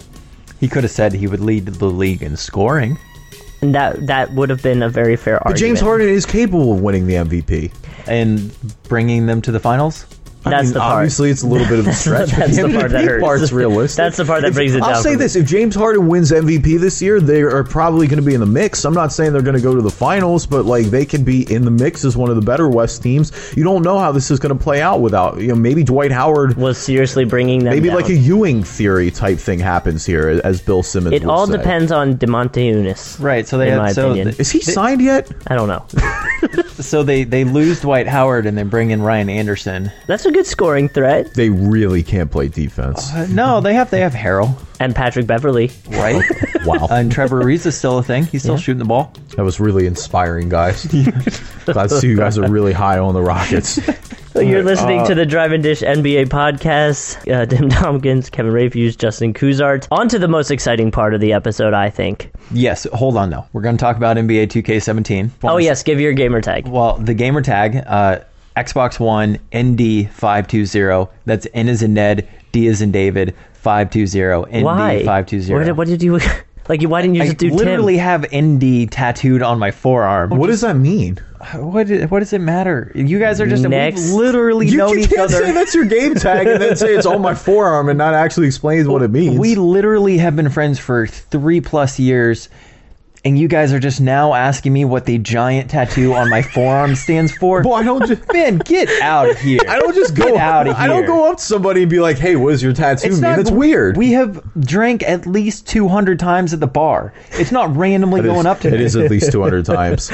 He could have said he would lead the league in scoring. And that that would have been a very fair but argument. James Harden is capable of winning the M V P and bringing them to the finals. That's I mean, the part. Obviously, it's a little bit of a stretch. That's the part that hurts. Part's realistic. That's the part that If- brings it down. I'll say for this: me. if James Harden wins M V P this year, they are probably going to be in the mix. I'm not saying they're going to go to the finals, but like they could be in the mix as one of the better West teams. You don't know how this is going to play out without, you know, maybe Dwight Howard was seriously bringing them. Maybe down. like a Ewing theory type thing happens here, as Bill Simmons. It would all say. depends on DeMonte Right. So they in have, my so opinion. Is he signed yet? I don't know. So they they lose Dwight Howard and they bring in Ryan Anderson. That's a good scoring threat. They really can't play defense. Uh, no, they have they have Harrell and Patrick Beverly, right? Wow. And Trevor Ariza is still a thing. He's still Yeah. shooting the ball. That was really inspiring, guys. Glad to see you guys are really high on the Rockets. You're listening Uh, to the Drive and Dish N B A podcast. Uh, Tim Tompkins, Kevin Rafuse, Justin Kuzart. On to the most exciting part of the episode, I think. Yes, hold on though. We're going to talk about N B A two K seventeen. Oh yes, give your gamer tag. Well, the gamer tag, uh, Xbox One N D five two zero. That's N as in Ned, D as in David, five two zero. N D five two zero. Why? What did, what did you like? Why didn't you just I do literally Tim? have N D tattooed on my forearm. What does that mean? What what does it matter? You guys are just Next. we've literally You, known you each can't other. say that's your game tag and then say it's on my forearm and not actually explain what it means. We literally have been friends for three plus years, and you guys are just now asking me what the giant tattoo on my forearm stands for. Well, I don't just Man, get out of here! I don't just go Get out of here. I don't go up to somebody and be like, "Hey, what does your tattoo It's mean?" not- That's weird. We have drank at least two hundred times at the bar. It's not randomly It is- going up to It me. is at least two hundred times.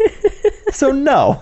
So no,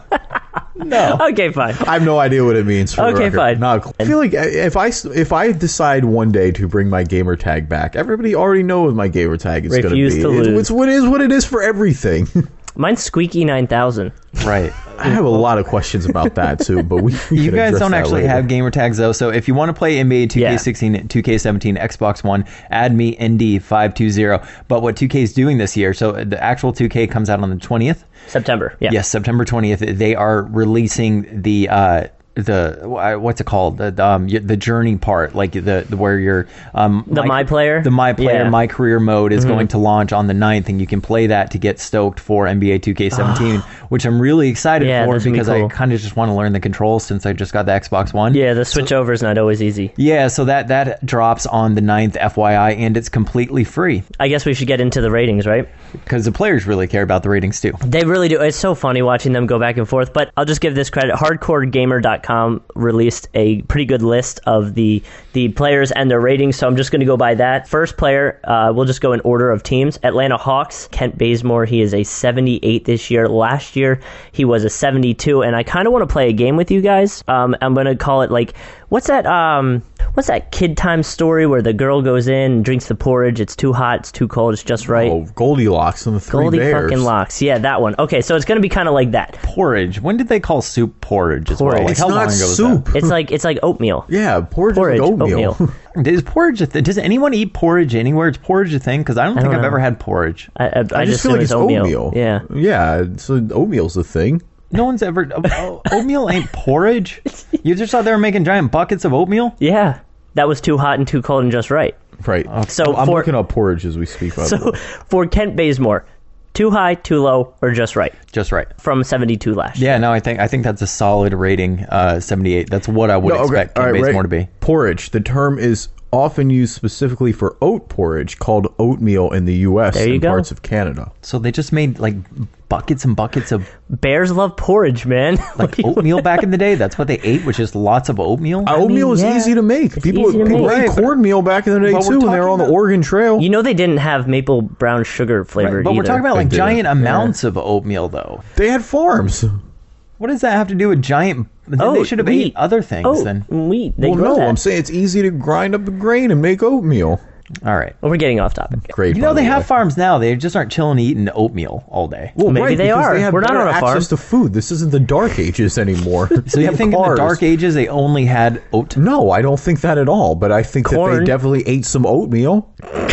no. Okay, fine. I have no idea what it means. For the Okay, record. fine. Not, I feel like if I if I decide one day to bring my gamer tag back, everybody already knows what my gamer tag is going to be. Refuse to It's, lose. it's what it is. What it is for everything. Mine's Squeaky nine thousand. Right. I have a lot of questions about that too, but we. we You can guys address don't that actually later. have gamer tags though, so if you want to play N B A two K sixteen, two K seventeen, Xbox One, add me N D five two zero. But what two K is doing this year, so the actual two K comes out on the twentieth. September. Yeah. Yes, September twentieth. They are releasing the uh, the what's it called the the, um, the journey part, like the, the where you're um The My Player? the my player Yeah. my career mode is Mhm. going to launch on the ninth, and you can play that to get stoked for N B A two K seventeen, which I'm really excited Yeah, for that's gonna be because cool. I kind of just want to learn the controls since I just got the Xbox One. Yeah, the switch over is not always easy. Yeah, so that that drops on the ninth, F Y I, and it's completely free I guess we should get into the ratings, right? because the players really care about the ratings too. They really do. It's so funny watching them go back and forth. But I'll just give this credit. hardcore gamer dot com released a pretty good list of the the players and their ratings, so I'm just going to go by that. First player, uh, we'll just go in order of teams. Atlanta Hawks, Kent Bazemore. He is a seventy-eight this year. Last year, he was a seventy-two, and I kind of want to play a game with you guys. Um, I'm going to call it like, what's that? Um, what's that kid time story where the girl goes in and drinks the porridge? It's too hot, it's too cold, it's just right. Oh, Goldilocks and the Three Goldie Bears. fucking locks. Yeah, that one. Okay, so it's going to be kind of like that. Porridge. When did they call soup porridge as well? Porridge. Like, It's how not long ago was soup. that? It's like it's like oatmeal. Yeah, porridge, Porridge, is oatmeal. oatmeal. Is porridge a th- does anyone eat porridge anywhere? Is porridge a thing? Because I don't I think don't I've know. ever had porridge. I, I, I, I, just just feel assume like it's oatmeal. Yeah. yeah. So oatmeal's the thing. No one's ever. Oh, oatmeal ain't porridge. You just thought they were making giant buckets of oatmeal. Yeah. That was too hot and too cold and just right. Right. So I'm for- looking up porridge as we speak. By the So way. for Kent Bazemore, too high, too low, or just right? Just right. From seventy-two last Yeah, no, I think I think that's a solid rating. Uh, seventy-eight. That's what I would No, okay, expect all Kent right, Bazemore right. to be. Porridge. The term is often used specifically for oat porridge, called oatmeal in the U S There you and go. parts of Canada. So they just made like buckets and buckets of Bears love porridge, man. like oatmeal back in the day. That's what they ate, which is lots of oatmeal. Uh, oatmeal mean, is yeah, easy to make. it's People, easy to people make. ate Right, but- cornmeal back in the day but we're too when they were talking on the about- Oregon Trail. You know they didn't have maple brown sugar flavored But either. we're talking about like They did. giant amounts of oatmeal, though. They had farms. What does that have to do with giant? Then Oh, they should have wheat. ate other things. Oh, Then wheat. They well, grow no, that. I'm saying it's easy to grind up the grain and make oatmeal. all right. Well, we're getting off topic. Great. You by know the they way. have farms now. They just aren't chilling eating oatmeal all day. Well, Maybe right, they because are. They have We're not better on a farm. access to food. This isn't the Dark Ages anymore. So you think in the Dark Ages they only had oat? No, I don't think that at all. But I think that Corn. they definitely ate some oatmeal.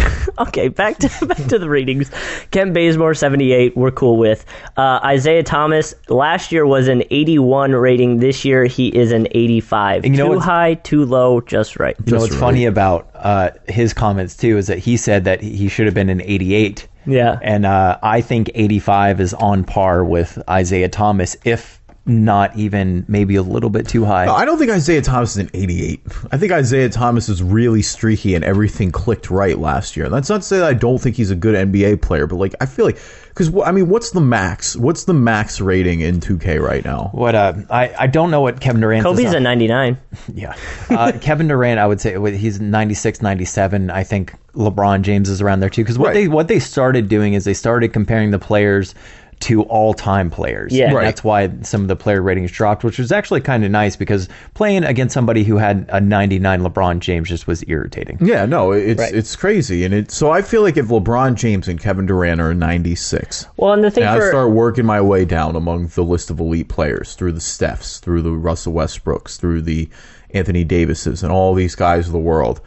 Okay, back to back to the ratings. Kent Bazemore, seventy-eight, we're cool with. Uh, Isaiah Thomas, last year was an eighty-one rating. This year he is an eighty-five. And you know too what's- high, too low, just right. You know Just what's right. funny about uh, his comments too is that he said that he should have been an eighty-eight. Yeah. And uh, I think eighty-five is on par with Isaiah Thomas if not even maybe a little bit too high. No, I don't think Isaiah Thomas is an eighty-eight. I think Isaiah Thomas is really streaky and everything clicked right last year. That's not to say that I don't think he's a good N B A player, but like I feel like because I mean, what's the max? What's the max rating in two K right now? What uh, I I don't know what Kevin Durant. Kobe's at ninety-nine. Yeah, uh, Kevin Durant, I would say he's ninety-six, ninety-seven. I think LeBron James is around there too. Because what right. they what they started doing is they started comparing the players to all-time players. Yeah. And right. That's why some of the player ratings dropped, which was actually kind of nice because playing against somebody who had a ninety-nine LeBron James just was irritating. Yeah, no, it's right. it's crazy. And it so I feel like if LeBron James and Kevin Durant are ninety-six, well, and the thing and for, I start working my way down among the list of elite players through the Stephs, through the Russell Westbrooks, through the Anthony Davises, and all these guys of the world,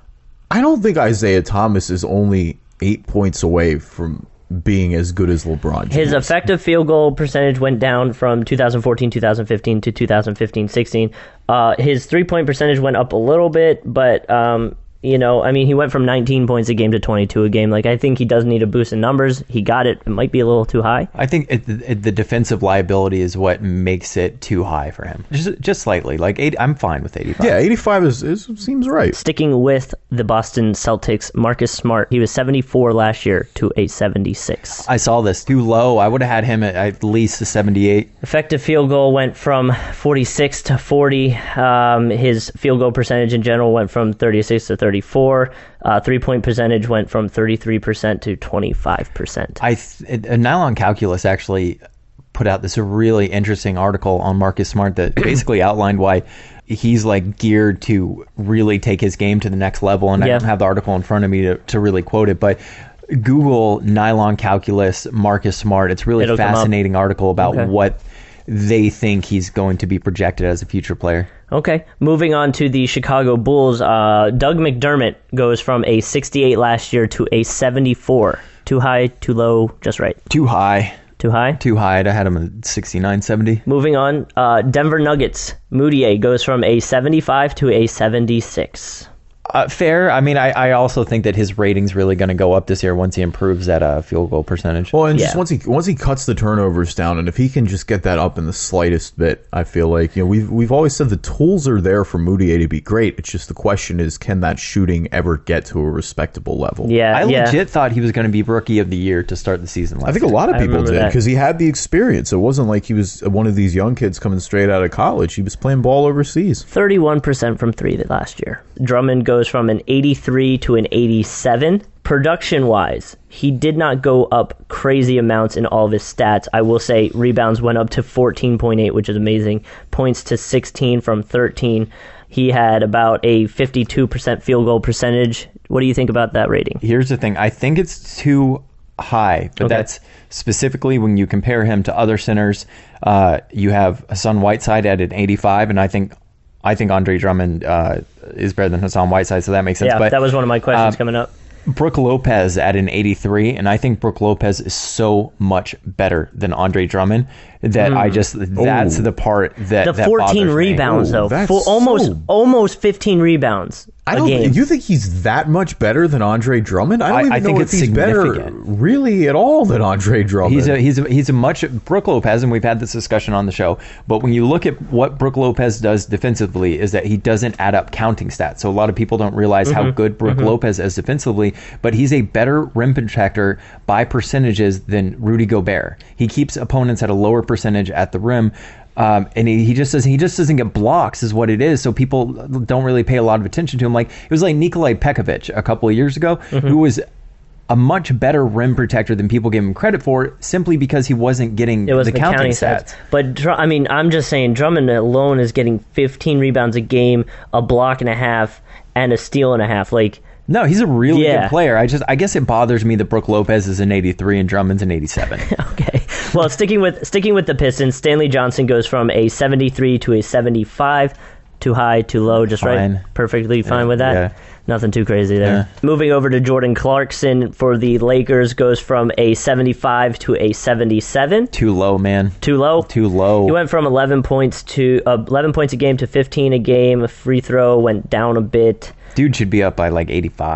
I don't think Isaiah Thomas is only eight points away from being as good as LeBron James. His effective field goal percentage went down from two thousand fourteen, two thousand fifteen to two thousand fifteen, sixteen. Uh, his three-point percentage went up a little bit, but um, you know, I mean, he went from nineteen points a game to twenty-two a game. Like, I think he does need a boost in numbers. He got it. It might be a little too high. I think it, it, the defensive liability is what makes it too high for him. Just, just slightly. Like, eighty, I'm fine with eighty-five. Yeah, eighty-five is, is seems right. Sticking with the Boston Celtics, Marcus Smart, he was seventy-four last year to a seventy-six. I saw this. Too low. I would have had him at, at least a seventy-eight. Effective field goal went from forty-six to forty. Um, his field goal percentage in general went from thirty-six to thirty-four. Uh, three-point percentage went from thirty-three percent to twenty-five percent. I th- Nylon Calculus actually put out this really interesting article on Marcus Smart that basically outlined why he's like geared to really take his game to the next level. And yeah. I don't have the article in front of me to, to really quote it, but Google Nylon Calculus Marcus Smart. It's a really It'll fascinating article about okay. what they think he's going to be projected as a future player. Okay, moving on to the Chicago Bulls. Uh, Doug McDermott goes from a sixty-eight last year to a seventy-four. Too high, too low, just right? Too high. Too high? Too high. I had him at sixty-nine, seventy. Moving on, uh, Denver Nuggets. Moutier goes from a seventy-five to a seventy-six. Uh, fair. I mean, I, I also think that his rating's really going to go up this year once he improves that uh, field goal percentage. Well, and yeah. just once he once he cuts the turnovers down, and if he can just get that up in the slightest bit, I feel like, you know, we've we've always said the tools are there for Moutier to be great. It's just the question is, can that shooting ever get to a respectable level? Yeah, I yeah. legit thought he was going to be rookie of the year to start the season last I think year. a lot of people did that. because he had the experience. It wasn't like he was one of these young kids coming straight out of college. He was playing ball overseas. thirty-one percent from three last year. Drummond goes from an eighty-three to an eighty-seven. Production-wise, he did not go up crazy amounts in all of his stats. I will say rebounds went up to fourteen point eight, which is amazing. Points to sixteen from thirteen. He had about a fifty-two percent field goal percentage. What do you think about that rating? Here's the thing. I think it's too high, but okay. that's specifically when you compare him to other centers. Uh, you have Hassan Whiteside at an eighty-five, and I think I think Andre Drummond uh, is better than Hassan Whiteside, so that makes sense. Yeah, but, that was one of my questions uh, coming up. Brook Lopez at an eighty-three, and I think Brook Lopez is so much better than Andre Drummond that mm. I just that's Ooh. the part that the that fourteen rebounds Ooh, though, Full, almost so... almost fifteen rebounds. I don't. Game. You think he's that much better than Andre Drummond? I don't I, even I know think if it's he's better really at all than Andre Drummond. He's a he's a, he's a much Brook Lopez, and we've had this discussion on the show. But when you look at what Brook Lopez does defensively, is that he doesn't add up counting stats. So a lot of people don't realize mm-hmm. how good Brook mm-hmm. Lopez is defensively, but he's a better rim protector by percentages than Rudy Gobert. He keeps opponents at a lower percentage at the rim. Um, and he, he just doesn't he just doesn't get blocks is what it is. So people don't really pay a lot of attention to him. Like it was like Nikolai Pekovic a couple of years ago, mm-hmm. who was a much better rim protector than people give him credit for, simply because he wasn't getting it was the, the counting, counting stats. stats. But I mean, I'm just saying, Drummond alone is getting fifteen rebounds a game, a block and a half, and a steal and a half. Like. No, he's a really yeah. good player. I just, I guess it bothers me that Brook Lopez is an eighty-three and Drummond's an eighty-seven. Okay. Well, sticking with sticking with the Pistons, Stanley Johnson goes from a seventy-three to a seventy-five. Too high, too low, just fine. Right. Perfectly fine yeah, with that. Yeah. Nothing too crazy there. Yeah. Moving over to Jordan Clarkson for the Lakers, goes from a seventy-five to a seventy-seven. Too low, man. Too low? Too low. He went from eleven points to uh, eleven points a game to fifteen a game. A free throw went down a bit. Dude should be up by like eighty-five.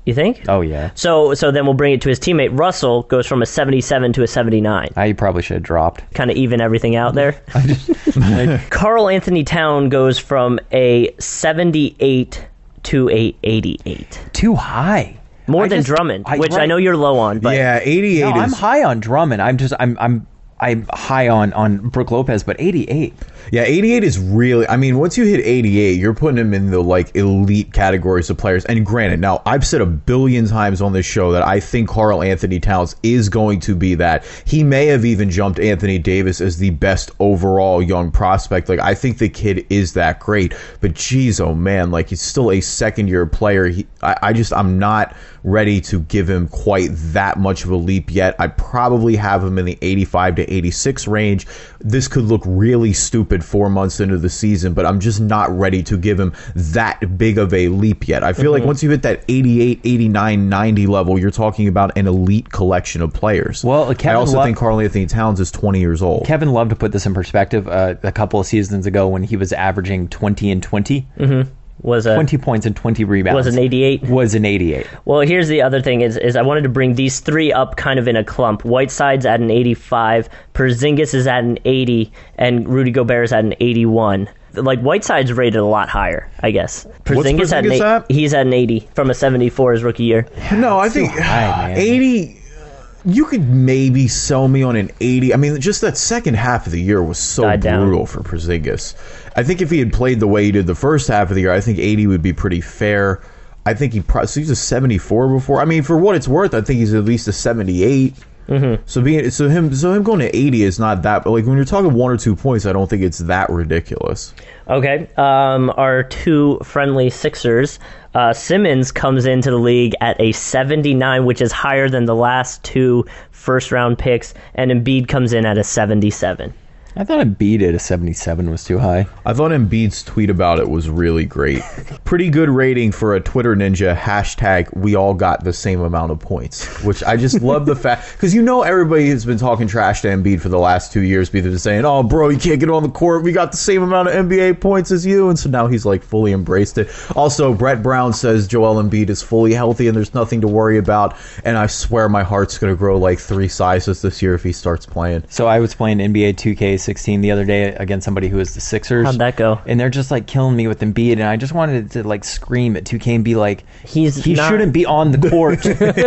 You think? Oh, yeah. So so then we'll bring it to his teammate. Russell goes from a seventy-seven to a seventy-nine. I probably should have dropped. Kind of even everything out there. just, like, Karl Anthony Town goes from a seventy-eight to a eighty-eight. Too high. More I than just, Drummond, I, which right. I know you're low on. But yeah, eighty-eight no, is... I'm high on Drummond. I'm just, I'm, I'm, I'm high on, on Brook Lopez, but eighty-eight. Yeah, eighty-eight is really, I mean, once you hit eighty-eight, you're putting him in the, like, elite categories of players. And granted, now, I've said a billion times on this show that I think Karl Anthony Towns is going to be that. He may have even jumped Anthony Davis as the best overall young prospect. Like, I think the kid is that great. But, geez, oh, man, like, he's still a second-year player. He, I, I just, I'm not ready to give him quite that much of a leap yet. I probably have him in the eighty-five to eighty-six range. This could look really stupid four months into the season, but I'm just not ready to give him that big of a leap yet. I feel mm-hmm. like once you hit that eighty-eight, eighty-nine, ninety level, you're talking about an elite collection of players. Well, Kevin I also Lo- think Karl Anthony Towns is twenty years old. Kevin loved to put this in perspective uh, a couple of seasons ago when he was averaging twenty and twenty. Mm-hmm. Was a, twenty points and twenty rebounds. Was an eighty-eight? Was an eighty-eight. Well, here's the other thing is, is I wanted to bring these three up kind of in a clump. Whiteside's at an eighty-five, Porzingis is at an eighty, and Rudy Gobert is at an eighty-one. Like, Whiteside's rated a lot higher, I guess. Porzingis, What's Porzingis at an eight, at? He's at an eighty from a seventy-four his rookie year. No, I think high, man. eighty... You could maybe sell me on an eighty. I mean, just that second half of the year was so Died brutal down. for Porzingis. I think if he had played the way he did the first half of the year, I think eighty would be pretty fair. I think he probably so he's a seventy-four before. I mean, for what it's worth, I think he's at least a seventy-eight. Mm-hmm. So being so him so him going to eighty is not that. But like when you're talking one or two points, I don't think it's that ridiculous. Okay, um, our two friendly Sixers. Uh, Simmons comes into the league at a seventy-nine, which is higher than the last two first-round picks, and Embiid comes in at a seventy-seven. I thought Embiid at a seventy-seven was too high. I thought Embiid's tweet about it was really great. Pretty good rating for a Twitter ninja. Hashtag we all got the same amount of points, which I just love the fact because you know everybody has been talking trash to Embiid for the last two years because saying, "Oh, bro, you can't get on the court. We got the same amount of N B A points as you," and so now he's like fully embraced it. Also, Brett Brown says Joel Embiid is fully healthy and there's nothing to worry about. And I swear my heart's gonna grow like three sizes this year if he starts playing. So I was playing N B A two K sixteen the other day against somebody who was the Sixers. How'd that go? And they're just like killing me with Embiid, and I just wanted to like scream at two K and be like, He's he not... shouldn't be on the court.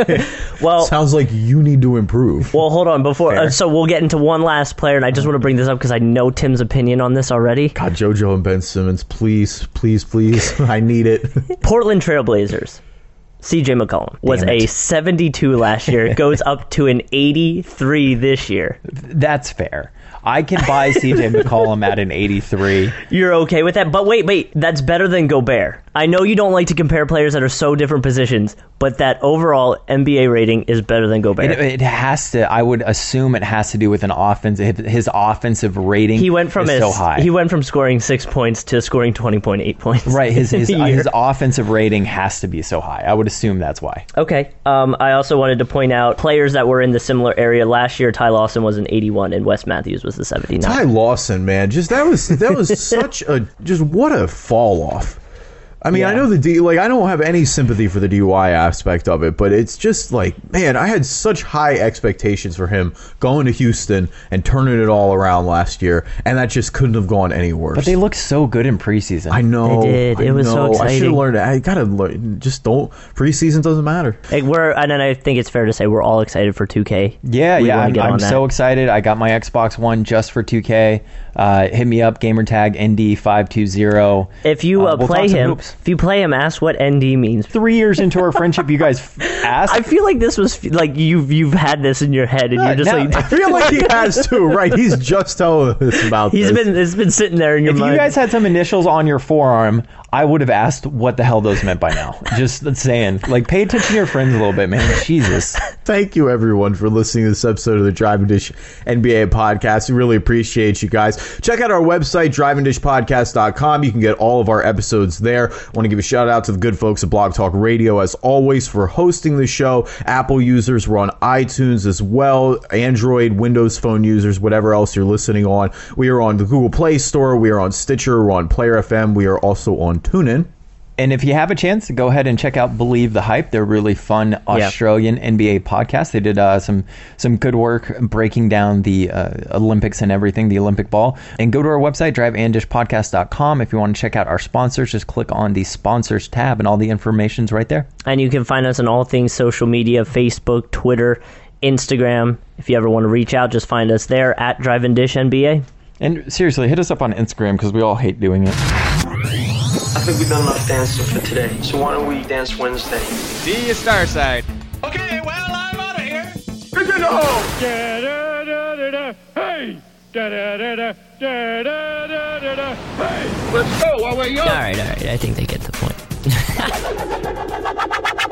Well, sounds like you need to improve. Well, hold on before. Uh, so we'll get into one last player, and I just want to bring this up because I know Tim's opinion on this already. God, JoJo and Ben Simmons, please, please, please, I need it. Portland Trailblazers. C J McCollum was a seventy-two last year. Goes up to an eighty-three this year. That's fair. I can buy C J McCollum at an eighty-three. You're okay with that? But wait, wait. That's better than Gobert. I know you don't like to compare players that are so different positions, but that overall N B A rating is better than Gobert. It, it has to. I would assume it has to do with an offense. His offensive rating. He went from is his, so high. He went from scoring six points to scoring twenty point eight points. Right. His his, uh, his offensive rating has to be so high. I would assume that's why. Okay. Um, I also wanted to point out players that were in the similar area last year. Ty Lawson was an eighty-one, and Wes Matthews was the seventy-nine. Ty Lawson, man, just that was that was such a just what a fall off. I mean, yeah. I know the D, like I don't have any sympathy for the D U I aspect of it, but it's just like, man, I had such high expectations for him going to Houston and turning it all around last year, and that just couldn't have gone any worse. But they looked so good in preseason. I know. They did. It I was know. so exciting. I should have learned it. I gotta learn. Just don't. Preseason doesn't matter. Like we're, and then I think it's fair to say we're all excited for two K. Yeah, we yeah. I'm, I'm so excited. I got my Xbox One just for two K. Uh, hit me up, gamertag N D five two zero. If you uh, uh, we'll play him, if you play him, ask what N D means. Three years into our friendship, you guys asked. I feel like this was like you've you've had this in your head, and no, you're just no, like. I feel like he has too. Right? He's just telling us about He's this. been it's been sitting there in your if mind. If you guys had some initials on your forearm, I would have asked what the hell those meant by now. Just saying, like, pay attention to your friends a little bit, man. Jesus. Thank you, everyone, for listening to this episode of the Driving Dish N B A podcast. We really appreciate you guys. Check out our website, driving dish podcast dot com. You can get all of our episodes there. I want to give a shout out to the good folks at Blog Talk Radio, as always, for hosting the show. Apple users, we're on iTunes as well. Android, Windows Phone users, whatever else you're listening on. We are on the Google Play Store. We are on Stitcher. We're on Player F M. We are also on TuneIn. And if you have a chance, go ahead and check out Believe the Hype. They're really fun Australian yep. N B A podcast. They did uh, some some good work breaking down the uh, Olympics and everything, the Olympic ball. And go to our website, drive and dish podcast dot com. If you want to check out our sponsors, just click on the sponsors tab and all the information's right there. And you can find us on all things social media, Facebook, Twitter, Instagram. If you ever want to reach out, just find us there at Drive and Dish N B A. And seriously, hit us up on Instagram because we all hate doing it. I think we've done enough dancing for today, so why don't we dance Wednesday? See you, Starside. Okay, well, I'm out of here. Good to know. Da, da, da, da, da. Hey. Da, da, da, da, da, da, da, da, da. Hey. Let's go while we're young. All right, all right. I think they get the point.